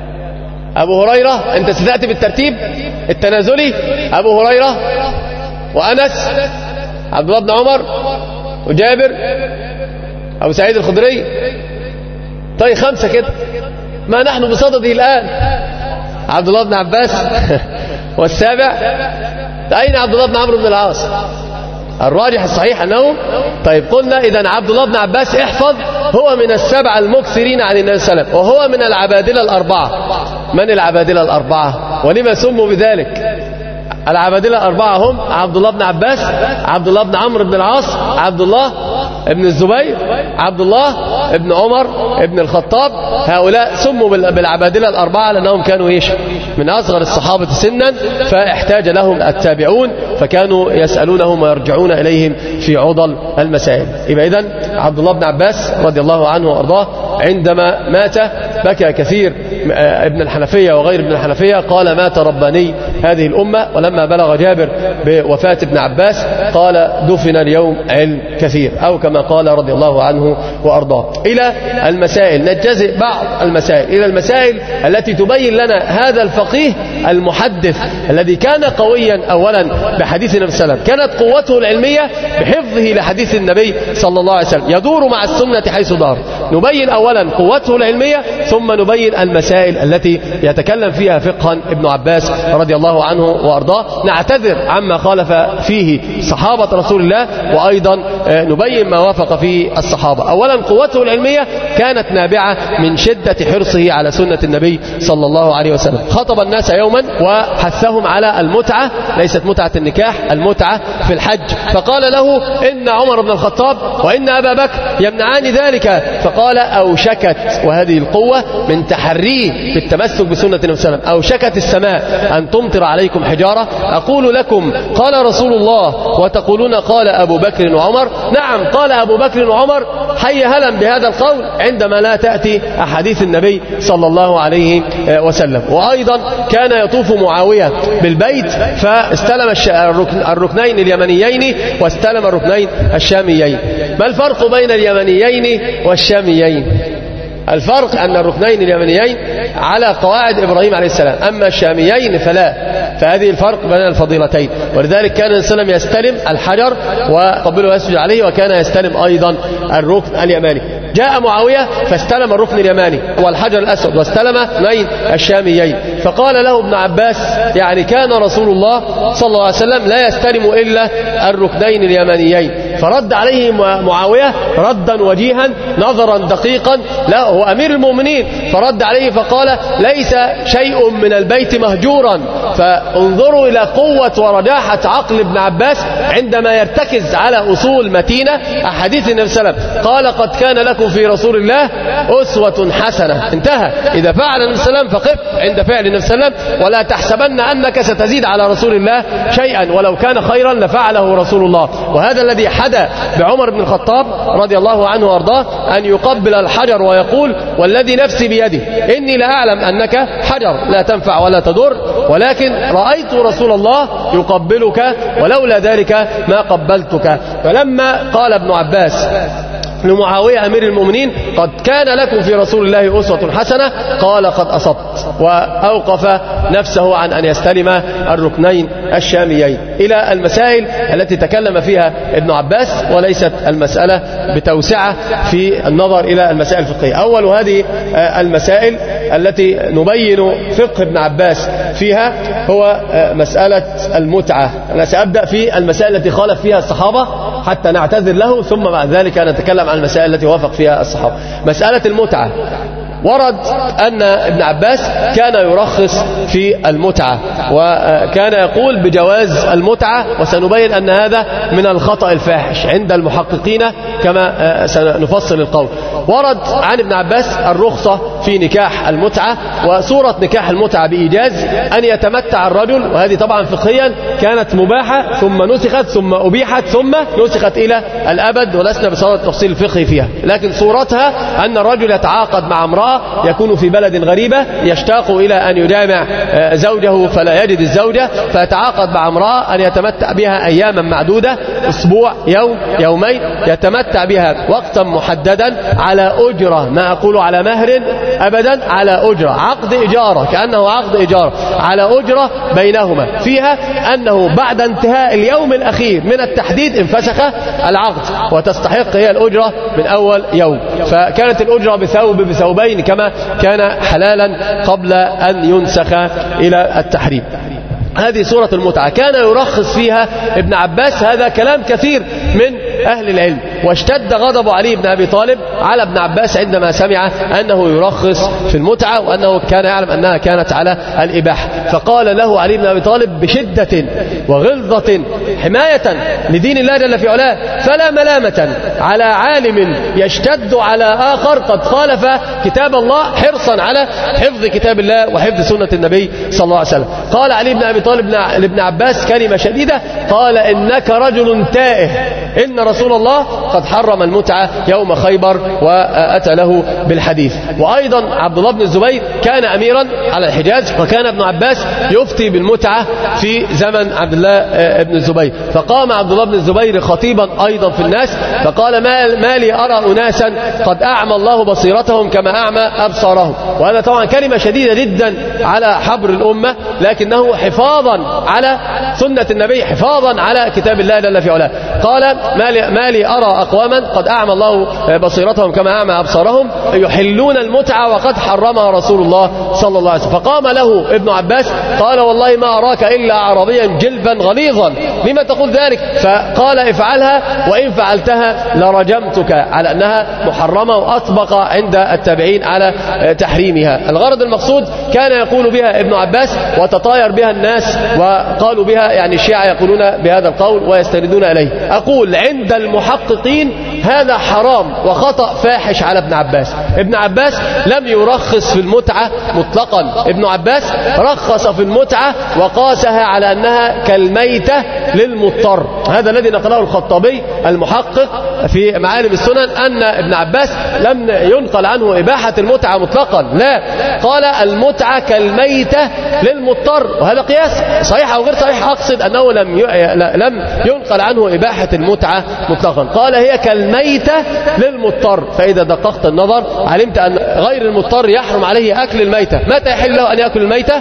أبو هريرة، أنت ستأتي بالترتيب التنازلي، أبو هريرة وأنس، عبد الله بن عمر وجابر، أبو سعيد الخدري. طيب خمسة كده، ما نحن بصدده الآن. عبد الله بن عباس. والسابع أين عبد الله بن عمرو بن العاص؟ الراجح الصحيح أنه طيب قلنا إذن عبد الله بن عباس احفظ هو من السبع المكثرين عن النبي صلى الله عليه وسلم، وهو من العبادلة الأربعة. من العبادلة الأربعة ولما سموا بذلك؟ العبادلة الأربعة هم عبد الله بن عباس، عبد الله بن عمرو بن العاص، عبد الله ابن الزبير، عبد الله ابن عمر ابن الخطاب. هؤلاء سموا بالعبادلة الأربعة لأنهم كانوا إيش؟ من أصغر الصحابة سنا، فاحتاج لهم التابعون فكانوا يسألونهم ويرجعون إليهم في عضل المسائل. يبقى إذن عبد الله بن عباس رضي الله عنه وأرضاه عندما مات بكى كثير ابن الحنفية وغير ابن الحنفية، قال مات رباني هذه الأمة. ولما بلغ جابر بوفاة ابن عباس قال دفن اليوم علم كثير، أو كما قال رضي الله عنه وأرضاه. إلى المسائل نجزئ بعض المسائل إلى المسائل التي تبين لنا هذا الفقيه المحدث الذي كان قويا أولا بحديث النبي صلى الله عليه وسلم، كانت قوته العلمية بحفظه لحديث النبي صلى الله عليه وسلم، يدور مع السنة حيث دار. نبين أولا قوته العلمية ثم نبين المسائل التي يتكلم فيها فقها ابن عباس رضي الله عنه وأرضاه. نعتذر عما خالف فيه صحابة رسول الله، وأيضا نبين ما وافق فيه الصحابة. أولا قوته العلمية كانت نابعة من شدة حرصه على سنة النبي صلى الله عليه وسلم. خطب الناس يوما وحثهم على المتعة، ليست متعة النكاح، المتعة في الحج، فقال له إن عمر بن الخطاب وإن أبا بكر يمنعان ذلك، فقال أوشكت، وهذه القوة من تحريه بالتمسك بسنة النبي صلى الله عليه وسلم، أوشكت السماء أن تمطر عليكم حجارة. أقول لكم قال رسول الله وتقولون قال أبو بكر وعمر. نعم قال أبو بكر وعمر، حي هلا بهذا القول عندما لا تأتي أحاديث النبي صلى الله عليه وسلم. وأيضا كان يطوف معاوية بالبيت فاستلم الركنين اليمنيين واستلم الركنين الشاميين. ما الفرق بين اليمنيين والشاميين؟ الفرق أن الركنين اليمنيين على قواعد إبراهيم عليه السلام، أما الشاميين فلا، فهذه الفرق بين الفضيلتين. ولذلك كان النبي صلى الله عليه وسلم يستلم الحجر وقبله ويسجد عليه، وكان يستلم أيضا الركن اليماني. جاء معاوية فاستلم الركن اليماني والحجر الأسود واستلم اثنين الشاميين، فقال له ابن عباس يعني كان رسول الله صلى الله عليه وسلم لا يستلم إلا الركنين اليمانيين. فرد عليه معاوية ردا وجيها نظرا دقيقا، لا هو أمير المؤمنين، فرد عليه فقال ليس شيء من البيت مهجورا. فانظروا إلى قوة ورجاحة عقل ابن عباس عندما يرتكز على أصول متينة أحاديث النبي صلى الله عليه وسلم. قال قد كان لكم في رسول الله أسوة حسنة، انتهى. إذا فعل النبي صلى الله عليه وسلم فقف عند فعل النبي صلى الله عليه وسلم، ولا تحسبن أنك ستزيد على رسول الله شيئا، ولو كان خيرا لفعله رسول الله. وهذا الذي حدا بعمر بن الخطاب رضي الله عنه وارضاه، أن يقبل الحجر ويقول والذي نفسي بيده إني لا أعلم أنك حجر لا تنفع ولا تضر، ولكن رأيت رسول الله يقبلك ولولا ذلك ما قبلتك. فلما قال ابن عباس لمعاوية أمير المؤمنين قد كان لكم في رسول الله أسوة حسنة، قال قد أصبت، وأوقف نفسه عن أن يستلم الركنين الشاميين. إلى المسائل التي تكلم فيها ابن عباس، وليست المسألة بتوسعة في النظر إلى المسائل الفقهية. أول هذه المسائل التي نبين فقه ابن عباس فيها هو مسألة المتعة. أنا سأبدأ في المسائل التي خالف فيها الصحابة حتى نعتذر له، ثم بعد ذلك نتكلم عن المسائل التي وافق فيها الصحابة. مسألة المتعة، ورد أن ابن عباس كان يرخص في المتعة، وكان يقول بجواز المتعة، وسنبين أن هذا من الخطأ الفاحش عند المحققين كما سنفصل القول. ورد عن ابن عباس الرخصة في نكاح المتعة، وصورة نكاح المتعة بإيجاز أن يتمتع الرجل، وهذه طبعا فقهيا كانت مباحة ثم نسخت ثم أبيحت ثم نسخت إلى الأبد، ولسنا بصورة التفصيل الفقهي فيها، لكن صورتها أن الرجل يتعاقد مع امرأة يكون في بلد غريبة، يشتاق إلى أن يجامع زوجه فلا يجد الزوجة، فيتعاقد مع امرأة أن يتمتع بها أياما معدودة، أسبوع، يوم، يومين، يتمتع بها وقتا محددا على أجرة، ما أقول على مهر أبدا على أجرة، عقد إجارة، كأنه عقد إجارة على أجرة بينهما، فيها أنه بعد انتهاء اليوم الأخير من التحديد انفسخ العقد وتستحق هي الأجرة من أول يوم. فكانت الأجرة بثوب بثوبين كما كان حلالا قبل أن ينسخ إلى التحريم. هذه سورة المتعة كان يرخص فيها ابن عباس، هذا كلام كثير من أهل العلم، واشتد غضب علي بن أبي طالب على ابن عباس عندما سمع أنه يرخص في المتعة وأنه كان يعلم أنها كانت على الإباحة، فقال له علي بن أبي طالب بشدة وغلظة حماية لدين الله جل في علاه: فلا ملامة على عالم يشتد على آخر قد خالف كتاب الله حرصا على حفظ كتاب الله وحفظ سنة النبي صلى الله عليه وسلم. قال علي بن أبي طالب لابن عباس كلمة شديدة، قال: إنك رجل تائه، إن رسول الله قد حرم المتعة يوم خيبر، وأتى له بالحديث. وأيضا عبد الله بن الزبير كان أميرا على الحجاز، وكان ابن عباس يفتي بالمتعة في زمن عبد الله بن الزبير، فقام عبد الله بن الزبير خطيبا أيضا في الناس فقال: ما لي أرى أناسا قد أعمى الله بصيرتهم كما أعمى أبصارهم. وهذا طبعا كلمة شديدة جدا على حبر الأمة، لكنه حفاظا على سنة النبي، حفاظا على كتاب الله جل في علاه. قال: ما لي أرى أقواما قد أعمى الله بصيرتهم كما أعمى أبصارهم يحلون المتعة وقد حرمها رسول الله صلى الله عليه وسلم. فقام له ابن عباس قال: والله ما أراك إلا عربيا جلبا غليظا، لما تقول ذلك؟ فقال: افعلها، وإن فعلتها لرجمتك، على أنها محرمة، وأطبق عند التابعين على تحريمها. الغرض المقصود كان يقول بها ابن عباس وتطاير بها الناس، وقالوا بها يعني الشيعة يقولون بهذا القول ويستندون إليه. أقول عند المحققين هذا حرام وخطأ فاحش على ابن عباس. ابن عباس لم يرخص في المتعة مطلقا، ابن عباس رخص في المتعة وقاسها على أنها كالميتة للمضطر. هذا الذي نقله الخطابي المحقق في معالم السنن، أن ابن عباس لم ينقل عنه إباحة المتعة مطلقا، لا، قال المتعة كالميتة للمضطر، وهذا قياس صحيح أو غير صحيح، أقصد أنه لم لم ينقل عنه إباحة المتعة مطلقا، قال هي كالميتة للمضطر. فإذا دققت النظر علمت أن غير المضطر يحرم عليه أكل الميتة. متى يحل له أن يأكل الميتة؟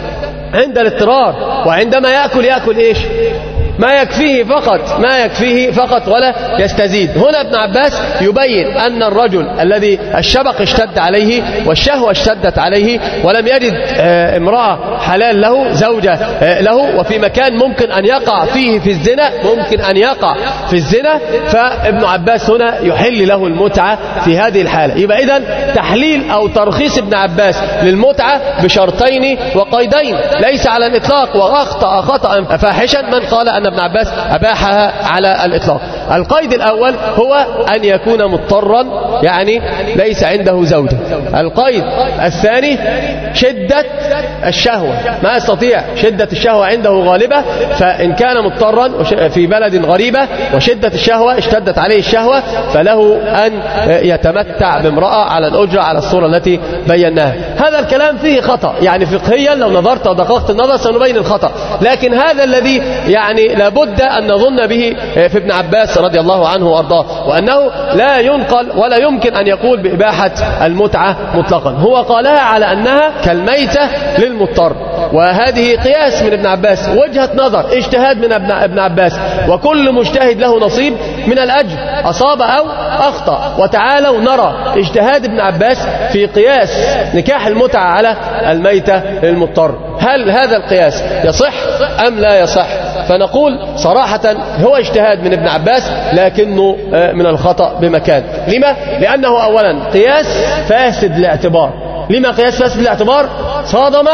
عند الاضطرار، وعندما يأكل يأكل إيش؟ ما يكفيه فقط، ما يكفيه فقط ولا يستزيد. هنا ابن عباس يبين أن الرجل الذي الشبق اشتد عليه والشهوة اشتدت عليه ولم يجد امرأة حلال له، زوجة له، وفي مكان ممكن أن يقع فيه في الزنا، ممكن أن يقع في الزنا، فابن عباس هنا يحل له المتعة في هذه الحالة. يبقى إذن تحليل أو ترخيص ابن عباس للمتعة بشرطين وقيدين ليس على الإطلاق، وأخطأ خطأ فاحشا من قال أن ابن عباس أباحها على الإطلاق. القيد الأول هو أن يكون مضطرا، يعني ليس عنده زوجة. القيد الثاني شدة الشهوة، ما يستطيع، شدة الشهوة عنده غالبة، فإن كان مضطرا في بلد غريبة وشدة الشهوة اشتدت عليه الشهوة فله أن يتمتع بامرأة على الأجرة على الصورة التي بيناها. هذا الكلام فيه خطأ، يعني فقهيا لو نظرت ودققت النظر سنبين الخطأ، لكن هذا الذي يعني لابد أن نظن به في ابن عباس رضي الله عنه وأرضاه، وأنه لا ينقل ولا يمكن أن يقول بإباحة المتعة مطلقا. هو قالها على أنها كالميتة للمضطر، وهذه قياس من ابن عباس، وجهة نظر، اجتهاد من ابن عباس، وكل مجتهد له نصيب من الأجر، أصاب أو أخطأ. وتعالوا نرى اجتهاد ابن عباس في قياس نكاح المتعة على الميتة للمضطر، هل هذا القياس يصح أم لا يصح؟ فنقول صراحة هو اجتهاد من ابن عباس، لكنه من الخطأ بمكان. لما؟ لأنه أولا قياس فاسد الاعتبار. لما قياس فاسد الاعتبار؟ صادم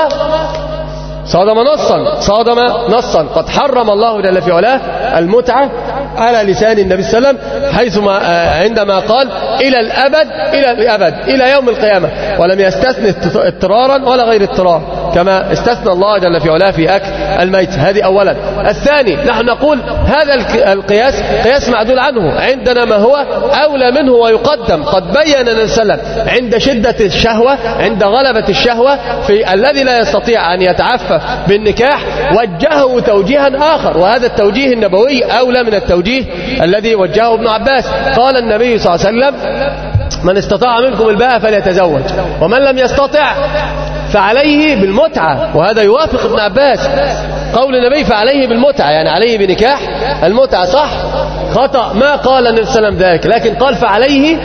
صادم نصا صادم نصا قد حرم الله جل في علاه المتعة على لسان النبي صلى الله عليه وسلم، حيثما عندما قال إلى الأبد، إلى الأبد، إلى يوم القيامة، ولم يستثني اضطرارا ولا غير اضطرار كما استثنى الله جل في علاه في أكل الميت. هذه أولا. الثاني، نحن نقول هذا القياس قياس معدول عنه، عندنا ما هو أولى منه ويقدم. قد بين النبي صلى الله عليه وسلم عند شدة الشهوة، عند غلبة الشهوة في الذي لا يستطيع أن يتعفف بالنكاح، وجهه توجيها آخر، وهذا التوجيه النبوي أولى من التوجيه الذي وجهه ابن عباس. قال النبي صلى الله عليه وسلم من استطاع منكم الباءة فليتزوج، ومن لم يستطع فعليه بالمتعة. وهذا يوافق ابن عباس قول النبي فعليه بالمتعة، يعني عليه بنكاح المتعة. صح؟ خطأ، ما قال النبي صلى الله عليه وسلم ذلك، لكن قال فعليه،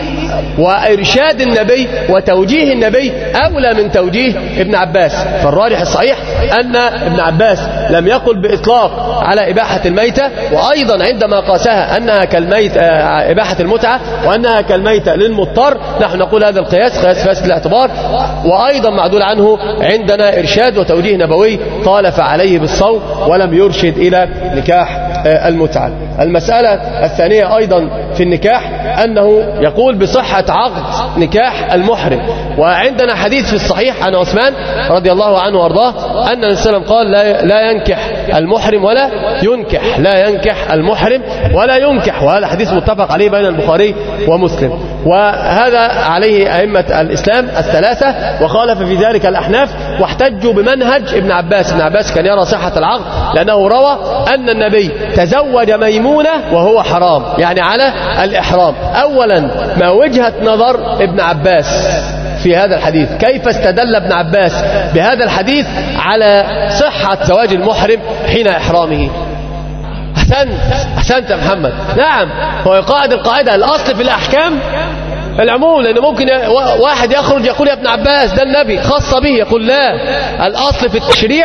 وإرشاد النبي وتوجيه النبي أولى من توجيه ابن عباس. فالراجح الصحيح أن ابن عباس لم يقل بإطلاق على إباحة الميتة، وأيضا عندما قاسها أنها كالميت إباحة المتعة وأنها كالميتة للمضطر، نحن نقول هذا القياس قياس فاسد الاعتبار. وأيضا معدول عنه عندنا إرشاد وتوجيه نبوي قال فعليه بالصوم، ولم يرشد إلى نكاح المتعة. المسألة الثانية أيضا في النكاح أنه يقول بصحة عقد نكاح المحرم. وعندنا حديث في الصحيح عن عثمان رضي الله عنه وارضاه أن النبي صلى الله عليه وسلم قال لا, لا ينكح المحرم ولا ينكح، لا ينكح المحرم ولا ينكح، وهذا حديث متفق عليه بين البخاري ومسلم. وهذا عليه أئمة الإسلام الثلاثة، وخالف في ذلك الأحناف، واحتجوا بمنهج ابن عباس. ابن عباس كان يرى صحة العقد لأنه روى أن النبي تزوج ميمونة وهو حرام، يعني على الإحرام. أولا ما وجهة نظر ابن عباس في هذا الحديث؟ كيف استدل ابن عباس بهذا الحديث على صحة زواج المحرم حين إحرامه؟ أحسنت أحسنت يا محمد. نعم، هو يقاعد القاعدة الأصل في الأحكام العموم، لأنه ممكن واحد يخرج يقول يا ابن عباس ده النبي خص به، يقول لا، الأصل في التشريع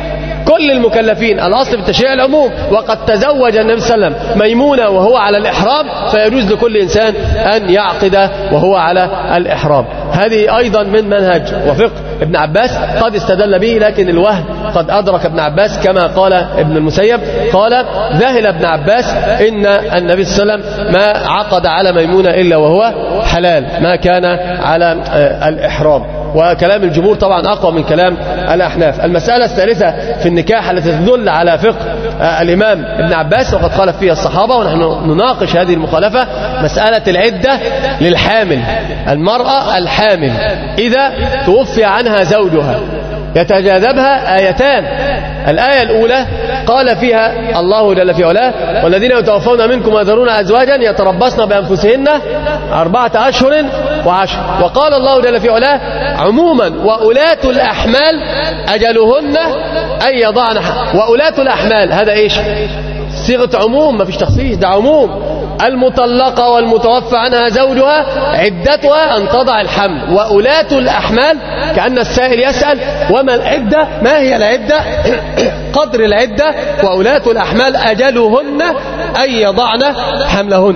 كل المكلفين، الأصل في التشريع العموم. وقد تزوج النبي صلى الله عليه وسلم ميمونة وهو على الإحرام، فيجوز لكل إنسان أن يعقد وهو على الإحرام. هذه أيضا من منهج وفقه ابن عباس قد استدل به، لكن الوهم قد أدرك ابن عباس كما قال ابن المسيب، قال ذهل ابن عباس إن النبي صلى الله عليه وسلم ما عقد على ميمونة إلا وهو حلال، ما كان على الإحرام. وكلام الجمهور طبعا أقوى من كلام الأحناف. المسألة الثالثة في النكاح التي تدل على فقه الإمام ابن عباس وقد خالف فيها الصحابة، ونحن نناقش هذه المخالفة، مسألة العدة للحامل. المرأة الحامل إذا توفي عنها زوجها يتجاذبها آيتان. الآية الأولى قال فيها الله جل في علاه والذين يتوفون منكم ويذرون أزواجا يتربصن بأنفسهن أربعة أشهر وعشر. وقال الله جل في علاه عموما وأولاة الأحمال أجلهن أن يضعن. وأولاة الأحمال هذا إيش؟ صيغة عموم، ما فيش تخصيص، ده عموم. المطلقة والمتوفى عنها زوجها عدتها أن تضع الحمل. وأولاة الأحمال كأن السائل يسأل وما العدة؟ ما هي العدة؟ قدر العدة. وأولاة الأحمال أجلهن أن يضعن حملهن.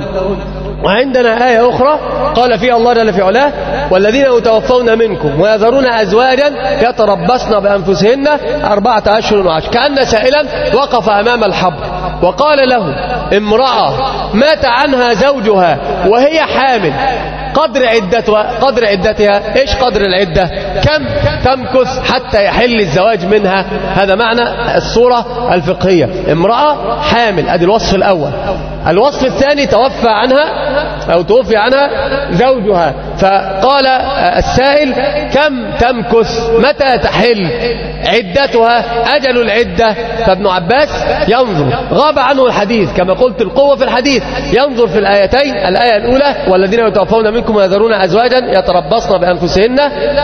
وعندنا آية أخرى قال فيها الله جل في علاه والذين يتوفون منكم ويذرون أزواجا يتربصن بأنفسهن أربعة أشهر وعشر. كأن سائلا وقف أمام الحبر وقال له امرأة مات عنها زوجها وهي حامل، قدر عدتها قدر عدتها ايش قدر العدة؟ كم تمكث حتى يحل الزواج منها؟ هذا معنى الصورة الفقهية. امرأة حامل، ادي الوصف الاول. الوصف الثاني توفى عنها او توفي عنها زوجها، فقال السائل كم تمكث؟ متى تحل عدتها؟ اجل العدة. فابن عباس ينظر، غاب عنه الحديث كما قلت القوة في الحديث، ينظر في الآيتين. الآية الأولى والذين يتوفون منكم ويذرون أزواجا يتربصن بأنفسهن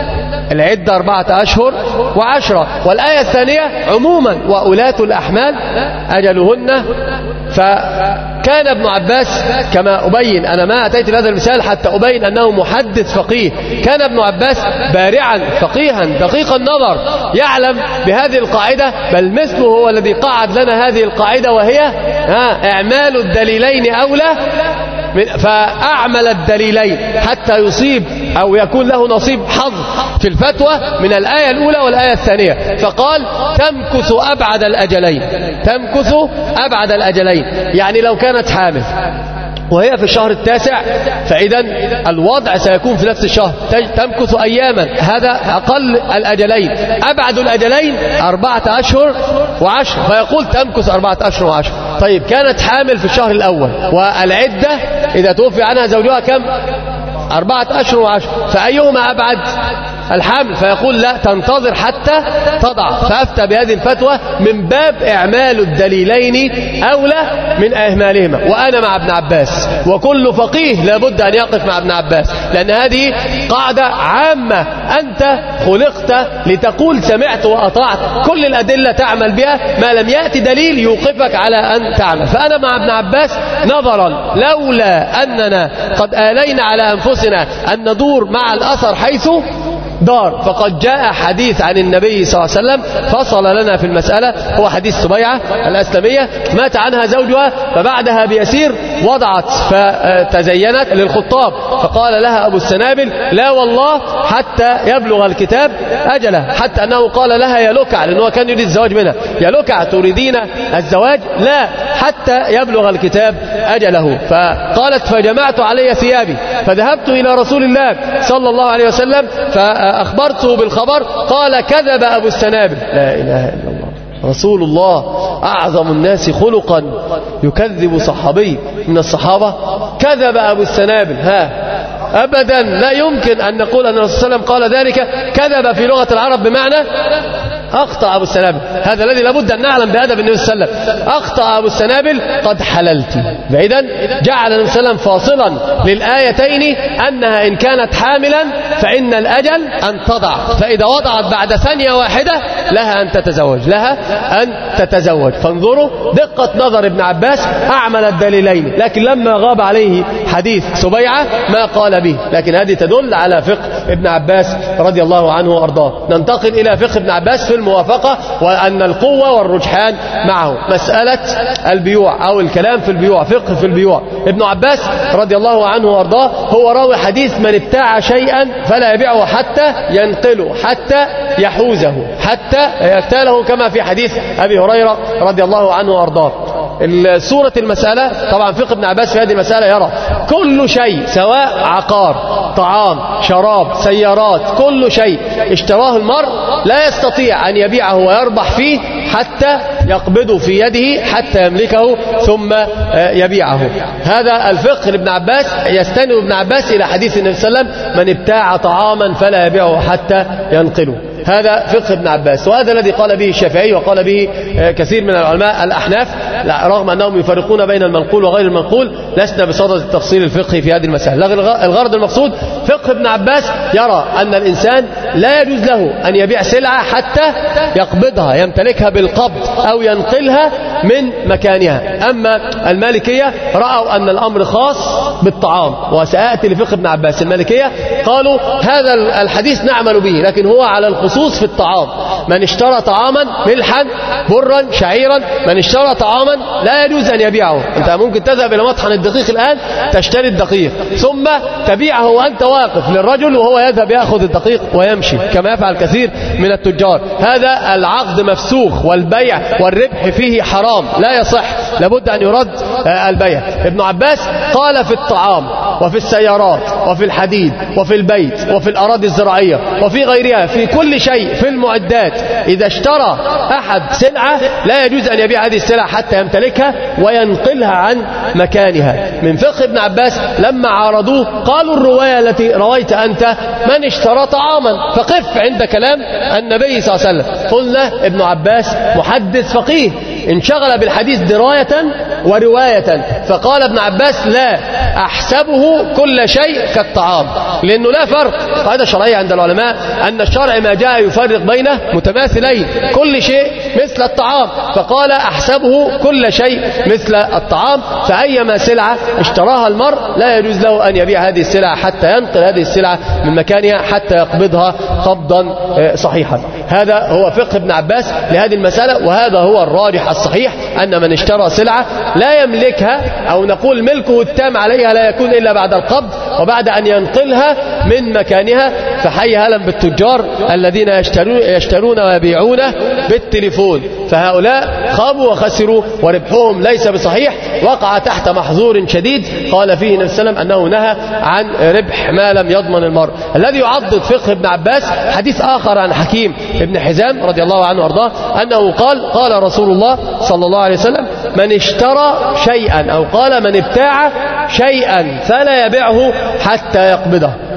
العدة أربعة أشهر وعشرة. والآية الثانية عموما وأولاة الأحمال أجلهن. فكان ابن عباس كما أبين، أنا ما أتيت بهذا المثال حتى أبين أنه محدث فقيه، كان ابن عباس بارعا فقيها دقيق النظر، يعلم بهذه القاعدة، بل مثله هو الذي قعد لنا هذه القاعدة، وهي ها إعمال الدليلين أولى، فأعمل الدليلين حتى يصيب أو يكون له نصيب حظ في الفتوى من الآية الأولى والآية الثانية. فقال تمكث أبعد الأجلين، تمكث أبعد الأجلين، يعني لو كانت حامل وهي في الشهر التاسع فإذا الوضع سيكون في نفس الشهر، تمكث أياما، هذا أقل الأجلين. أبعد الأجلين أربعة أشهر وعشر، فيقول تمكث أربعة أشهر وعشر. طيب كانت حامل في الشهر الأول والعدة إذا توفي عنها زوجها كم؟ أربعة أشهر وعشر، فأيهما أبعد؟ الحمل، فيقول لا تنتظر حتى تضع. فأفتى بهذه الفتوى من باب إعمال الدليلين أولى من إهمالهما. وأنا مع ابن عباس، وكل فقيه لابد أن يقف مع ابن عباس، لأن هذه قاعدة عامة. أنت خلقت لتقول سمعت وأطعت، كل الأدلة تعمل بها، ما لم يأتي دليل يوقفك على أن تعمل. فأنا مع ابن عباس نظرا لولا أننا قد آلينا على أنفسنا أن ندور مع الأثر حيث دار، فقد جاء حديث عن النبي صلى الله عليه وسلم فصل لنا في المسألة، هو حديث سبيعة الأسلمية، مات عنها زوجها فبعدها بيسير وضعت فتزينت للخطاب، فقال لها أبو السنابل لا والله حتى يبلغ الكتاب أجله، حتى أنه قال لها يا لكع، لأنه كان يريد الزواج منها، يا لكع تريدين الزواج؟ لا حتى يبلغ الكتاب أجله. فقالت فجمعت علي ثيابي فذهبت إلى رسول الله صلى الله عليه وسلم فأخبرته بالخبر، قال كذب أبو السنابل. لا إله إلا الله، رسول الله أعظم الناس خلقا يكذب صحابي من الصحابة؟ كذب أبو السنابل. ها أبدا لا يمكن أن نقول أن الرسول صلى الله عليه وسلم قال ذلك. كذب في لغة العرب بمعنى أخطأ أبو السنابل، هذا الذي لابد أن نعلم بأدب النبي صلى الله عليه وسلم. أخطأ أبو السنابل قد حللت. فإذا جعل النبي صلى الله عليه وسلم فاصلا للآيتين أنها إن كانت حاملا فإن الأجل أن تضع، فإذا وضعت بعد ثانية واحدة لها أن تتزوج، لها أن تتزوج. فانظروا دقة نظر ابن عباس، أعمل الدليلين، لكن لما غاب عليه حديث سبيعة ما قال به. لكن هذه تدل على فقه ابن عباس رضي الله عنه وأرضاه. ننتقل إلى فقه ابن عباس في الموافقة، وأن القوة والرجحان معه. مسألة البيوع أو الكلام في البيوع، فقه في البيوع. ابن عباس رضي الله عنه وأرضاه هو راوي حديث من ابتاع شيئا فلا يبيعه حتى ينقله، حتى يحوزه، حتى يكتاله، كما في حديث أبي هريرة رضي الله عنه وأرضاه. سورة المسألة طبعا فقه ابن عباس في هذه المسألة يرى كل شيء، سواء عقار، طعام، شراب، سيارات، كل شيء اشتراه المرء لا يستطيع أن يبيعه ويربح فيه حتى يقبضه في يده، حتى يملكه ثم يبيعه. هذا الفقه لابن عباس. يستند ابن عباس إلى حديث النبي صلى الله عليه وسلم من ابتاع طعاما فلا يبيعه حتى ينقله. هذا فقه ابن عباس، وهذا الذي قال به الشافعي وقال به كثير من العلماء الأحناف، رغم أنهم يفرقون بين المنقول وغير المنقول. لسنا بصدد التفصيل الفقهي في هذه المسألة. الغرض المقصود فقه ابن عباس يرى أن الإنسان لا يجوز له أن يبيع سلعة حتى يقبضها، يمتلكها بالقبض أو ينقلها من مكانها. أما المالكية رأوا أن الأمر خاص بالطعام، وسأأتي لفقه ابن عباس. المالكية قالوا هذا الحديث نعمل به، لكن هو على الخصوص في الطعام. من اشترى طعاما ملحا برا شعيرا، من اشترى طعاما لا يجوز أن يبيعه. أنت ممكن تذهب إلى مطحن الدقيق الآن تشتري الدقيق ثم تبيعه وأنت واقف للرجل، وهو يذهب يأخذ الدقيق ويمشي كما يفعل كثير من التجار. هذا العقد مفسوخ، والبيع والربح فيه حرام، لا يصح، لابد أن يرد البيع. ابن عباس قال في الطعام وفي السيارات وفي الحديد وفي البيت وفي الأراضي الزراعية وفي غيرها، في كل شيء، في المعدات، إذا اشترى أحد سلعة لا يجوز أن يبيع هذه السلعة حتى يمتلكها وينقلها عن مكانها. من فقه ابن عباس لما عارضوه قالوا الرواية التي رويت أنت من اشترى طعاما، فقف عند كلام النبي صلى الله عليه وسلم. قلنا ابن عباس محدث فقيه انشغل بالحديث دراية ورواية، فقال ابن عباس لا أحسبه كل شيء كالطعام، لأنه لا فرق. قاعدة شرعية عند العلماء أن الشرع ما جاء يفرق بين متماثلين، كل شيء مثل الطعام، فقال أحسبه كل شيء مثل الطعام. فأيما سلعة اشتراها المرء لا يجوز له أن يبيع هذه السلعة حتى ينقل هذه السلعة من مكانها حتى يقبضها قبضا صحيحا. هذا هو فقه ابن عباس لهذه المسألة، وهذا هو الراجح الصحيح، أن من اشترى سلعة لا يملكها أو نقول ملكه التام عليها لا يكون إلا بعد القبض وبعد أن ينقلها من مكانها. فحي هلا بالتجار الذين يشترون, يشترون ويبيعون بالتليفون، فهؤلاء خابوا وخسروا وربحهم ليس بصحيح، وقع تحت محظور شديد قال فيه النبي صلى الله عليه وسلم أنه نهى عن ربح ما لم يضمن المرء. الذي يعضد فقه ابن عباس حديث آخر عن حكيم ابن حزام رضي الله عنه وارضاه أنه قال قال رسول الله صلى الله عليه وسلم من اشترى شيئا، أو قال من ابتاع شيئا فلا يبيعه حتى يقبضه.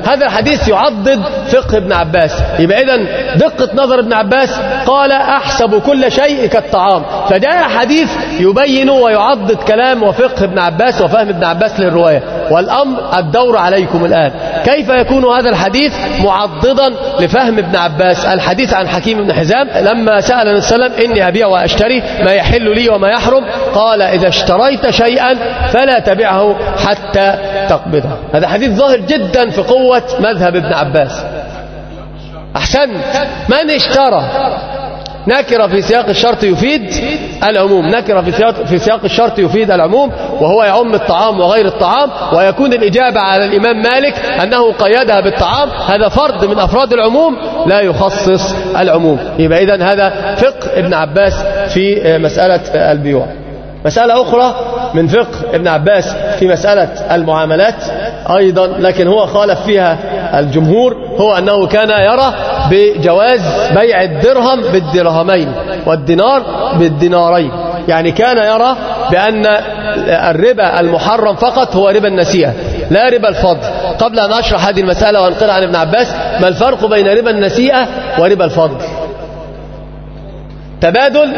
هذا الحديث يعضد فقه ابن عباس. يبقى إذن دقة نظر ابن عباس قال أحسب كل شيء كالطعام، فجاء حديث يبين ويعضد كلام وفقه ابن عباس وفهم ابن عباس للرواية. والأمر الدور عليكم الآن، كيف يكون هذا الحديث معضدا لفهم ابن عباس؟ الحديث عن حكيم بن حزام لما سأل النبي صلى الله عليه وسلم إني أبيع وأشتري ما يحل لي وما يحرم، قال إذا اشتريت شيئا فلا تبعه حتى تقبضه. هذا حديث ظاهر جدا في قوة مذهب ابن عباس. أحسنت، من اشترى نكرة في سياق الشرط يفيد العموم، نكرة في سياق, في سياق الشرط يفيد العموم، وهو يعم الطعام وغير الطعام، ويكون الإجابة على الإمام مالك أنه قيدها بالطعام، هذا فرد من أفراد العموم لا يخصص العموم. يبقى إذن هذا فقه ابن عباس في مسألة البيوع. مسألة أخرى من فقه ابن عباس في مسألة المعاملات أيضا، لكن هو خالف فيها الجمهور، هو أنه كان يرى بجواز بيع الدرهم بالدرهمين والدينار بالدينارين. يعني كان يرى بأن الربا المحرم فقط هو ربا النسيئة لا ربا الفضل. قبل أن أشرح هذه المسألة وأنقل عن ابن عباس، ما الفرق بين ربا النسيئة وربا الفضل؟ تبادل،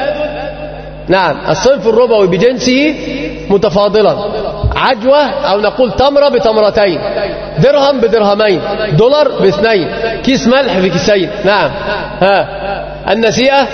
نعم، الصنف الربوي بجنسه متفاضلا، عجوة أو نقول تمرة بتمرتين، درهم بدرهمين، دولار باثنين، كيس ملح في كيسين. نعم. ها النسيئة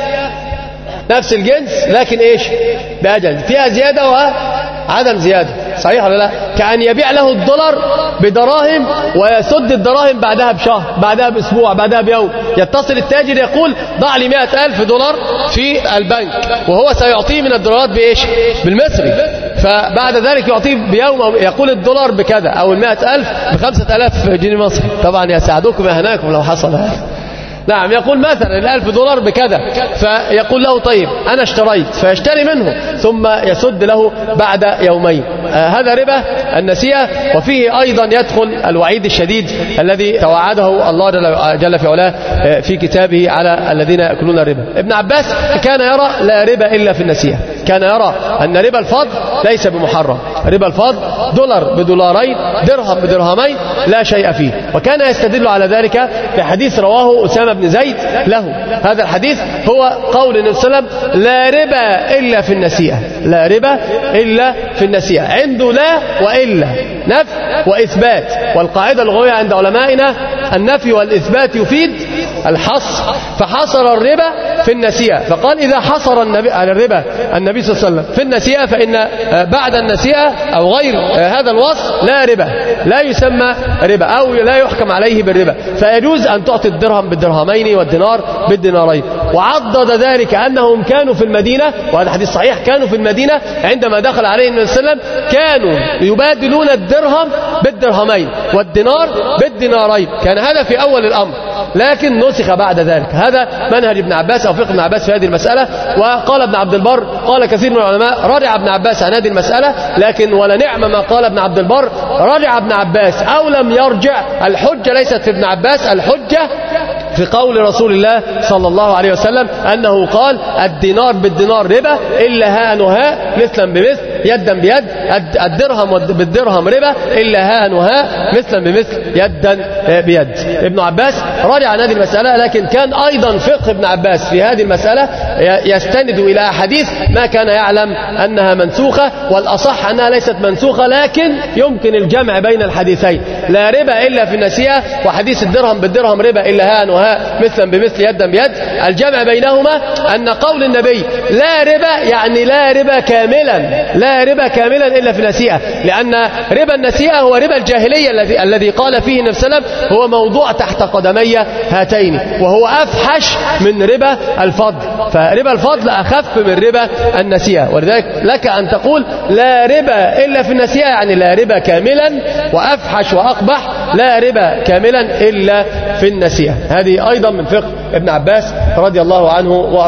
نفس الجنس لكن ايش؟ بأجل، فيها زيادة وعدم زيادة، صحيح ولا لا؟ كأن يبيع له الدولار بدراهم ويسد الدراهم بعدها بشهر، بعدها بأسبوع، بعدها بيوم. يتصل التاجر يقول ضع لي مئة ألف دولار في البنك، وهو سيعطيه من الدولارات بإيش؟ بالمصري. فبعد ذلك يعطيه بيوم، أو يقول الدولار بكذا أو المئة ألف بخمسة ألاف جنيه مصري. طبعا يساعدكم يهناكم لو حصل هذا. نعم، يقول مثلا الألف دولار بكذا، فيقول له طيب أنا اشتريت، فيشتري منه ثم يسد له بعد يومين. آه هذا ربا النسيئة، وفيه أيضا يدخل الوعيد الشديد الذي توعده الله جل في علاه في كتابه على الذين يأكلون الربا. ابن عباس كان يرى لا ربا إلا في النسيئة، كان يرى أن ربا الفضل ليس بمحرم، ربا الفضل دولار بدولارين، درهم بدرهمين، لا شيء فيه. وكان يستدل على ذلك بحديث رواه أسامة بن زيد له. هذا الحديث هو قول النبي صلى الله عليه وسلم لا ربا إلا في النسيئة، لا ربا إلا في النسيئة. عنده لا وإلا، نفي وإثبات، والقاعدة اللغوية عند علمائنا النفي والإثبات يفيد الحصر، فحصر الربا في النسيئة، فقال إذا حصر النبي على الربا النبي صلى الله عليه وسلم في النسيئة فإن بعد النسيئة أو غير هذا الوصف لا ربا، لا يسمى ربا أو لا يحكم عليه بالربا، فيجوز أن تعطي الدرهم بالدرهمين والدينار بالدينارين. وعضد ذلك أنهم كانوا في المدينة، وهذا حديث صحيح، كانوا في المدينة عندما دخل عليه النبي صلى الله عليه وسلم كانوا يبادلون الدرهم بالدرهمين والدينار بالدينارين، كان هذا في أول الأمر، لكن نسخ بعد ذلك. هذا منهج ابن عباس أو فقه ابن عباس في هذه المسألة. وقال ابن عبد البر، قال كثير من العلماء رجع ابن عباس عن هذه المسألة، لكن ولا نعم ما قال ابن عبد البر، رجع ابن عباس أو لم يرجع، الحجة ليست في ابن عباس، الحجة في قول رسول الله صلى الله عليه وسلم أنه قال الدينار بالدينار ربا إلا هاء وهاء مثلا بمثل يدا بيد، الدرهم بالدرهم ربا إلا هاء وهاء مثلا بمثل يدا بيد. ابن عباس رجع عن هذه المسألة، لكن كان أيضا فقه ابن عباس في هذه المسألة يستند إلى أحاديث ما كان يعلم أنها منسوخة، والأصح أنها ليست منسوخة، لكن يمكن الجمع بين الحديثين، لا ربا إلا في النسيئة وحديث الدرهم بالدرهم ربا إلا هاء وهاء مثلا بمثل يدا بيد. الجمع بينهما أن قول النبي لا ربا يعني لا ربا كاملا، لا ربا كاملا إلا في النسيئة، لأن ربا النسيئة هو ربا الجاهلية الذي الذي قال فيه النبي صلى الله عليه وسلم هو موضوع تحت قدمي هاتين، وهو أفحش من ربا الفضل، فربا الفضل أخف من ربا النسيئة. ولذلك لك أن تقول لا ربا إلا في النسيئة يعني لا ربا كاملا، وأفحش وأقبح لا ربا كاملا إلا في النسيئة. هذه أيضا من فقه ابن عباس رضي الله عنه وأرضاه.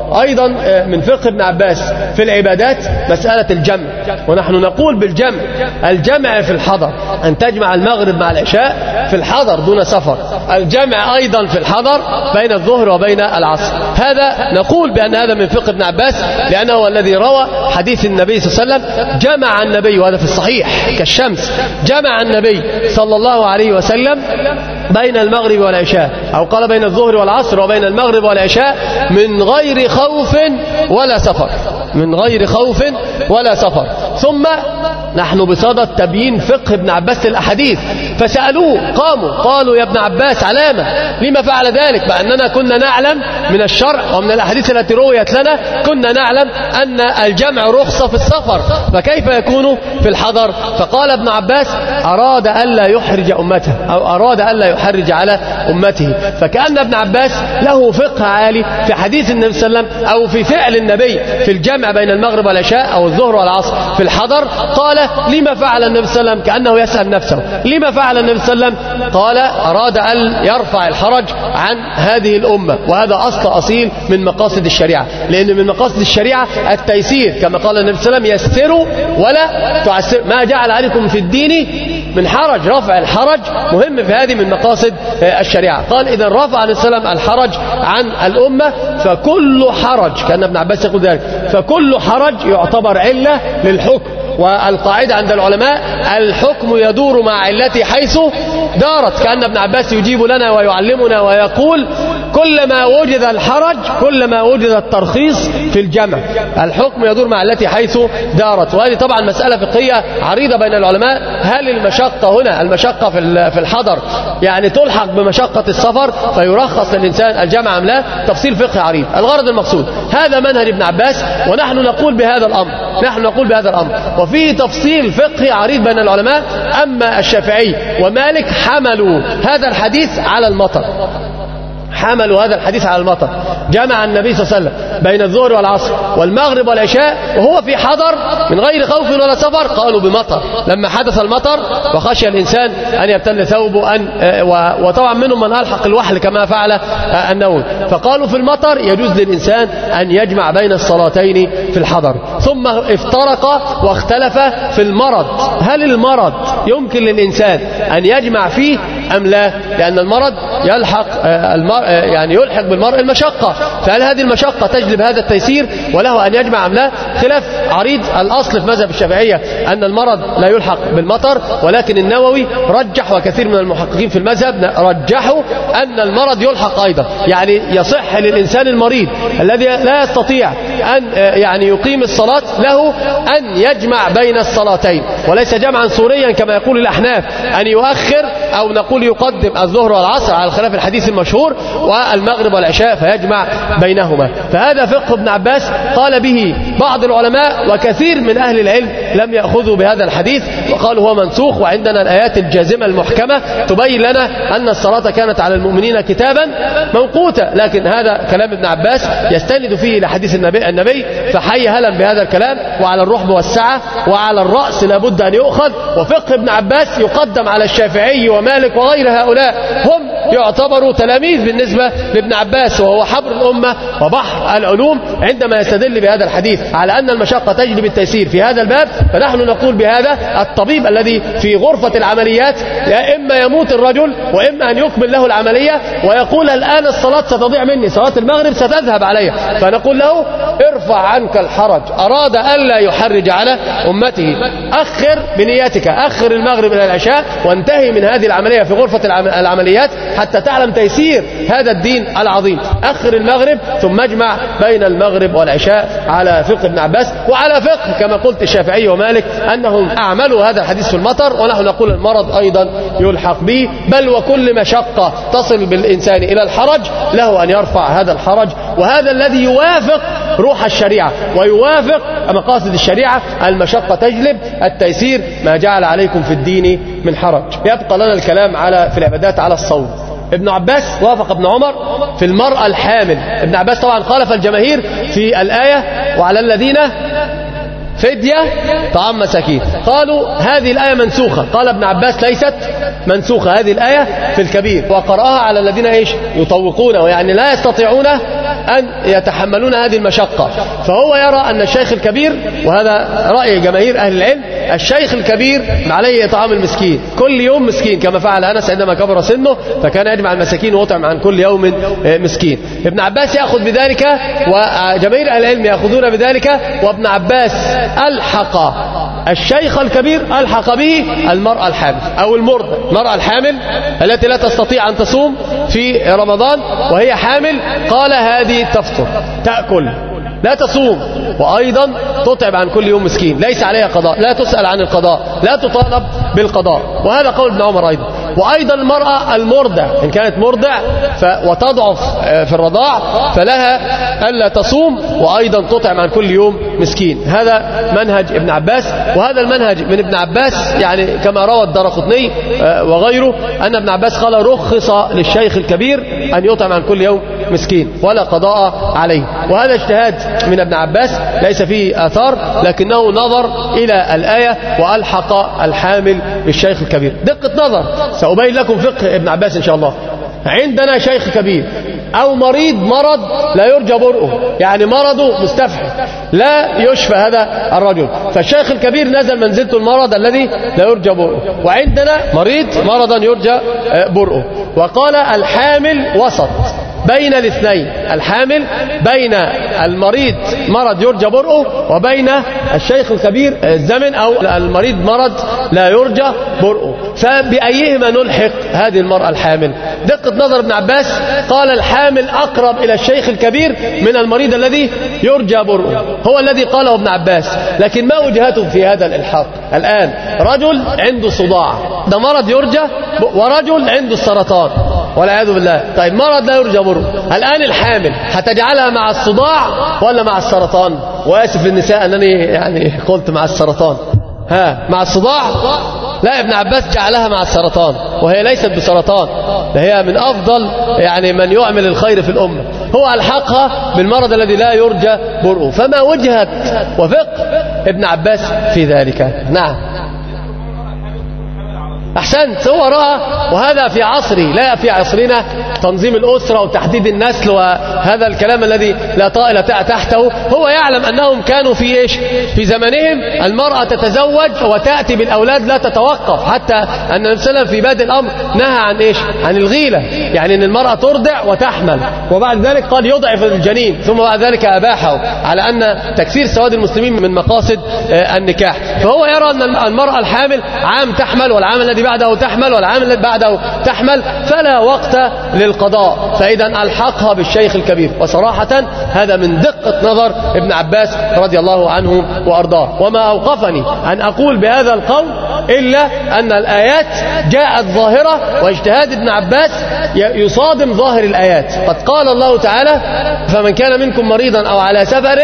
أيضا من فقه ابن عباس في العبادات مسألة الجمع، ونحن نقول بالجمع الجمع في الحضر، أن تجمع المغرب مع العشاء في الحضر دون سفر، الجمع أيضا في الحضر بين الظهر وبين العصر. هذا نقول بأن هذا من فقه ابن عباس، لأنه هو الذي روى حديث النبي صلى الله عليه وسلم: جمع النبي، وهذا في الصحيح كالشمس، جمع النبي صلى الله عليه وسلم بين المغرب والعشاء، أو قال بين الظهر والعصر وبين المغرب والعشاء من غير خوف ولا سفر، من غير خوف ولا سفر. ثم نحن بصدد تبيين فقه ابن عباس للأحاديث، فسألوه قاموا قالوا: يا ابن عباس علامة لما فعل ذلك؟ مع أننا كنا نعلم من الشرع ومن الأحاديث التي رويت لنا كنا نعلم أن الجمع رخصة في السفر، فكيف يكون في الحضر؟ فقال ابن عباس: أراد ألا يحرج أمته، أو أراد ألا يحرج على أمته. فكأن ابن عباس له فقه عالي في حديث النبي صلى الله عليه وسلم أو في فعل النبي في الجمع بين المغرب والعشاء أو الظهر والعصر في الحضر. قال: لما فعل النبي صلى الله عليه وسلم؟ كأنه يسأل نفسه: لما فعل النبي صلى الله عليه وسلم؟ قال: أراد أن يرفع الحرج عن هذه الأمة، وهذا أصل أصيل من مقاصد الشريعة، لأن من مقاصد الشريعة التيسير، كما قال النبي صلى الله عليه وسلم: يسروا ولا تعسروا، ما جعل عليكم في الدين من حرج. رفع الحرج مهم في هذه من مقاصد الشريعة. قال: إذا رفع النبي صلى الله عليه وسلم الحرج عن الأمة فكل حرج، كان ابن عباس يقول ذلك، فكل حرج يعتبر علة للحكم. والقاعدة عند العلماء: الحكم يدور مع علته حيث دارت. كأن ابن عباس يجيب لنا ويعلمنا ويقول: كلما وجد الحرج كلما وجد الترخيص في الجمع، الحكم يدور مع علته حيث دارت. وهذه طبعا مسألة فقهية عريضة بين العلماء: هل المشقة هنا، المشقة في الحضر يعني تلحق بمشقة السفر فيرخص للإنسان الجمع أم لا؟ تفصيل فقهي عريض. الغرض المقصود هذا منهج ابن عباس، ونحن نقول بهذا الأمر، نحن نقول بهذا الأمر وفيه تفصيل فقهي عريض بين العلماء. أما الشافعي ومالك حملوا هذا الحديث على المطر، حملوا هذا الحديث على المطر. جمع النبي صلى الله عليه وسلم بين الظهر والعصر والمغرب والعشاء وهو في حضر من غير خوف ولا سفر، قالوا بمطر. لما حدث المطر وخشي الإنسان أن يبتل ثوبه أن وطبعا منهم من ألحق الوحل كما فعل النووي، فقالوا في المطر يجوز للإنسان أن يجمع بين الصلاتين في الحضر. ثم افترق واختلف في المرض، هل المرض يمكن للإنسان أن يجمع فيه أم لا؟ لأن المرض يلحق المرء يعني يلحق بالمرء المشقة، فهل هذه المشقة تجلب هذا التيسير وله أن يجمع أم لا؟ خلاف عريض. الأصل في مذهب الشافعية أن المرض لا يلحق بالمطر، ولكن النووي رجح وكثير من المحققين في المذهب رجحوا أن المرض يلحق أيضا، يعني يصح للإنسان المريض الذي لا يستطيع أن يعني يقيم الصلاة له أن يجمع بين الصلاتين، وليس جمعا صوريا كما يقول الأحناف أن يؤخر أو نقول يقدم الظهر والعصر على خلاف الحديث المشهور والمغرب والعشاء فيجمع بينهما. فهذا فقه ابن عباس قال به بعض العلماء، وكثير من أهل العلم لم يأخذوا بهذا الحديث وقالوا هو منسوخ، وعندنا الآيات الجازمة المحكمة تبين لنا أن الصلاة كانت على المؤمنين كتابا موقوتا. لكن هذا كلام ابن عباس يستند فيه إلى حديث النبي, النبي فحي هلا بهذا الكلام، وعلى الرحب والسعة وعلى الرأس لابد أن يؤخذ. وفقه ابن عباس يقدم على الشافعي ومالك وغير هؤلاء، هم يعتبروا تلاميذ بالنسبة لابن عباس، وهو حبر الأمة وبحر العلوم عندما يستدل بهذا الحديث على أن المشقة تجلب التيسير في هذا الباب. فنحن نقول بهذا الطبيب الذي في غرفة العمليات يا إما يموت الرجل وإما أن يكمل له العملية ويقول الآن الصلاة ستضيع مني، صلاة المغرب ستذهب علي، فنقول له ارفع عنك الحرج. أراد ألا يحرج على أمته، أخر بنيتك، أخر المغرب إلى العشاء وانتهي من هذه العملية في غرفة العمليات حتى تعلم تيسير هذا الدين العظيم. أخر المغرب ثم اجمع بين المغرب والعشاء على فقه ابن عباس، وعلى فقه كما قلت الشافعي ومالك أنهم أعملوا هذا الحديث في المطر، ونحن نقول المرض أيضا يلحق به، بل وكل مشقة تصل بالإنسان إلى الحرج له أن يرفع هذا الحرج. وهذا الذي يوافق روح الشريعة ويوافق مقاصد الشريعة، المشقة تجلب التيسير، ما جعل عليكم في الدين من حرج. يبقى لنا الكلام على في العبادات على الصوم. ابن عباس وافق ابن عمر في المرأة الحامل. ابن عباس طبعا خالف الجماهير في الآية وعلى الذين فدية طعام مساكين، قالوا هذه الآية منسوخة. قال ابن عباس ليست منسوخة، هذه الآية في الكبير، وقرأها على الذين ايش يطوقون، ويعني لا يستطيعون أن يتحملون هذه المشقة. فهو يرى أن الشيخ الكبير، وهذا رأي جماهير أهل العلم، الشيخ الكبير عليه إطعام المسكين كل يوم مسكين، كما فعل أنس عندما كبر سنه فكان يجمع المساكين ويطعم عن كل يوم مسكين. ابن عباس يأخذ بذلك وجماهير أهل العلم يأخذون بذلك، وابن عباس ألحق الشيخ الكبير ألحق به المرأة الحامل أو المرضع. المرأة الحامل التي لا تستطيع أن تصوم في رمضان وهي حامل، قال هذه تفطر تأكل لا تصوم، وأيضا تطعم عن كل يوم مسكين، ليس عليها قضاء، لا تسأل عن القضاء، لا تطالب بالقضاء. وهذا قول ابن عمر أيضا. وأيضا المرأة المرضع إن كانت مرضع وتضعف في الرضاع فلها ألا تصوم وأيضا تطعم عن كل يوم مسكين. هذا منهج ابن عباس، وهذا المنهج من ابن عباس يعني كما روى الدارقطني وغيره أن ابن عباس قال رخص للشيخ الكبير أن يطعم عن كل يوم مسكين ولا قضاء عليه. وهذا اجتهاد من ابن عباس ليس فيه آثار، لكنه نظر إلى الآية وألحق الحامل بالشيخ الكبير. دقة نظر، سأبين لكم فقه ابن عباس إن شاء الله. عندنا شيخ كبير أو مريض مرض لا يرجى برؤه، يعني مرضه مستفحل لا يشفى هذا الرجل، فالشيخ الكبير نزل منزلته المرض الذي لا يرجى برؤه. وعندنا مريض مرضا يرجى برؤه، وقال الحامل وسط بين الاثنين، الحامل بين المريض مرض يرجى برؤه وبين الشيخ الكبير الزمن أو المريض مرض لا يرجى برؤه، فبأيهما نلحق هذه المرأة الحامل؟ دقة نظر ابن عباس قال الحامل أقرب إلى الشيخ الكبير من المريض الذي يرجى برؤه، هو الذي قاله ابن عباس. لكن ما وجهته في هذا الإلحاق؟ الآن رجل عنده صداع، ده مرض يرجى، ورجل عنده السرطان والعياذ بالله، طيب مرض لا يرجى برؤه. الآن الحامل هتجعلها مع الصداع ولا مع السرطان؟ وآسف للنساء أنني يعني قلت مع السرطان، ها مع الصداع؟ لا، ابن عباس جعلها مع السرطان، وهي ليست بسرطان، ده هي من أفضل يعني من يعمل الخير في الأمة، هو ألحقها بالمرض الذي لا يرجى برؤه. فما وجهة وفقه ابن عباس في ذلك؟ نعم أحسنت، هو رأى، وهذا في عصري لا في عصرنا، تنظيم الأسرة وتحديد النسل وهذا الكلام الذي لا طائل تحته. هو يعلم أنهم كانوا في إيش؟ في زمنهم المرأة تتزوج وتأتي بالأولاد لا تتوقف، حتى أن النبي صلى الله عليه وسلم في بادئ الأمر نهى عن إيش؟ عن الغيلة، يعني أن المرأة ترضع وتحمل، وبعد ذلك قال يضعف الجنين، ثم بعد ذلك أباحه، على أن تكسير سواد المسلمين من مقاصد النكاح. فهو يرى أن المرأة الحامل عام تحمل، والعام الذي بعده تحمل، والعام الذي بعده تحمل، فلا وقت للقضاء، فإذا ألحقها بالشيخ الكبير. وصراحة هذا من دقة نظر ابن عباس رضي الله عنه وأرضاه. وما أوقفني أن أقول بهذا القول إلا أن الآيات جاءت ظاهرة، واجتهاد ابن عباس يصادم ظاهر الآيات. قد قال الله تعالى فمن كان منكم مريضا أو على سفر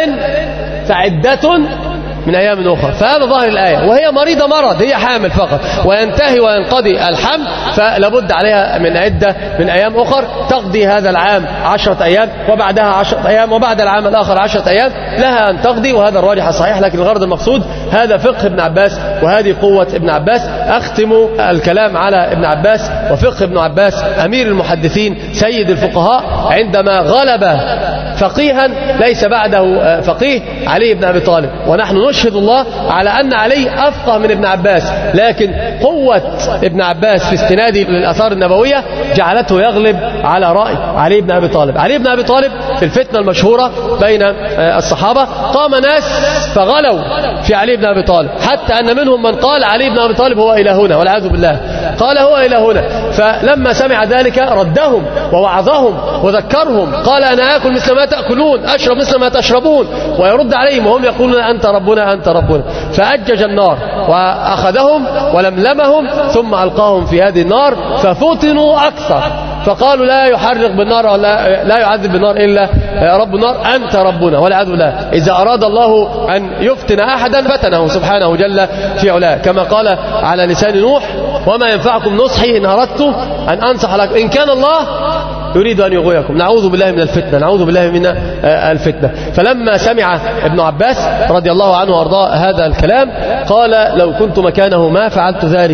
فعدة من أيام أخرى، فهذا ظاهر الآية، وهي مريضة مرض، هي حامل فقط، وينتهي وينقضي الحمل، فلابد عليها من عدة من أيام أخر تقضي هذا العام عشرة أيام، وبعدها عشرة أيام، وبعد العام الآخر عشرة أيام، لها أن تقضي، وهذا الراجح الصحيح. لكن الغرض المقصود هذا فقه ابن عباس، وهذه قوة ابن عباس. أختم الكلام على ابن عباس وفقه ابن عباس أمير المحدثين سيد الفقهاء، عندما غلب فقيها ليس بعده فقيه، علي بن أبي طالب، ونحن نشهد الله على أن علي أفقه من ابن عباس، لكن قوة ابن عباس في استناده للآثار النبوية جعلته يغلب على رأي علي بن أبي طالب. علي بن أبي طالب في الفتنة المشهورة بين الصحابة قام ناس فغلوا في علي بن أبي طالب، حتى أن منهم من قال علي بن أبي طالب هو إلهنا والعياذ بالله، قال هو إلهنا. فلما سمع ذلك ردهم ووعظهم وذكرهم، قال أنا آكل مثل ما تأكلون، أشرب مثل ما تشربون، ويرد عليهم وهم يقولون أنت ربنا أنت ربنا. فأجج النار وأخذهم ولملمهم ثم ألقاهم في هذه النار ففتنوا أكثر، فقالوا لا يحرق بالنار ولا لا يعذب بالنار إلا رب النار، أنت ربنا والعياذ بالله. إذا أراد الله أن يفتن أحدا فتنه سبحانه جل في علاه، كما قال على لسان نوح وما ينفعكم نصحي إن أردت أن أنصح لكم إن كان الله يريد أن يغويكم. نعوذ بالله من الفتنة، نعوذ بالله من الفتنة. فلما سمع ابن عباس رضي الله عنه وارضاه هذا الكلام قال لو كنت مكانه ما فعلت ذلك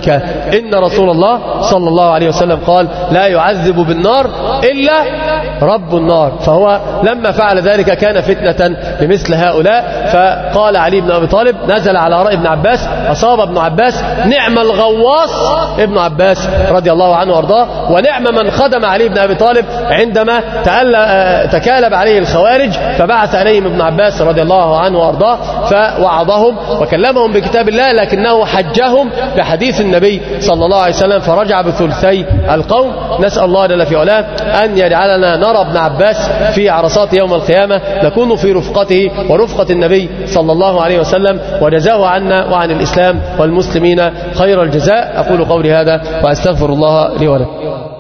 إن رسول الله صلى الله عليه وسلم قال لا يعذب بالنار إلا رب النار. فهو لما فعل ذلك كان فتنة لمثل هؤلاء. فقال علي بن أبي طالب نزل على رأي ابن عباس، أصاب ابن عباس نعم الغواص ابن عباس رضي الله عنه وارضاه، ونعم من خدم علي بن أبي طالب عندما تكالب عليه الخوارج، فبعث عليهم ابن عباس رضي الله عنه وارضاه فوعظهم وكلمهم بكتاب الله، لكنه حجهم بحديث النبي صلى الله عليه وسلم فرجع بثلثي القوم. نسأل الله جل في علاه أن يجعلنا نرى ابن عباس في عرصات يوم القيامة، نكون في رفقته ورفقة النبي صلى الله عليه وسلم، وجزاه عنا وعن الإسلام والمسلمين خير الجزاء. أقول قولي هذا وأستغفر الله لي ولكم.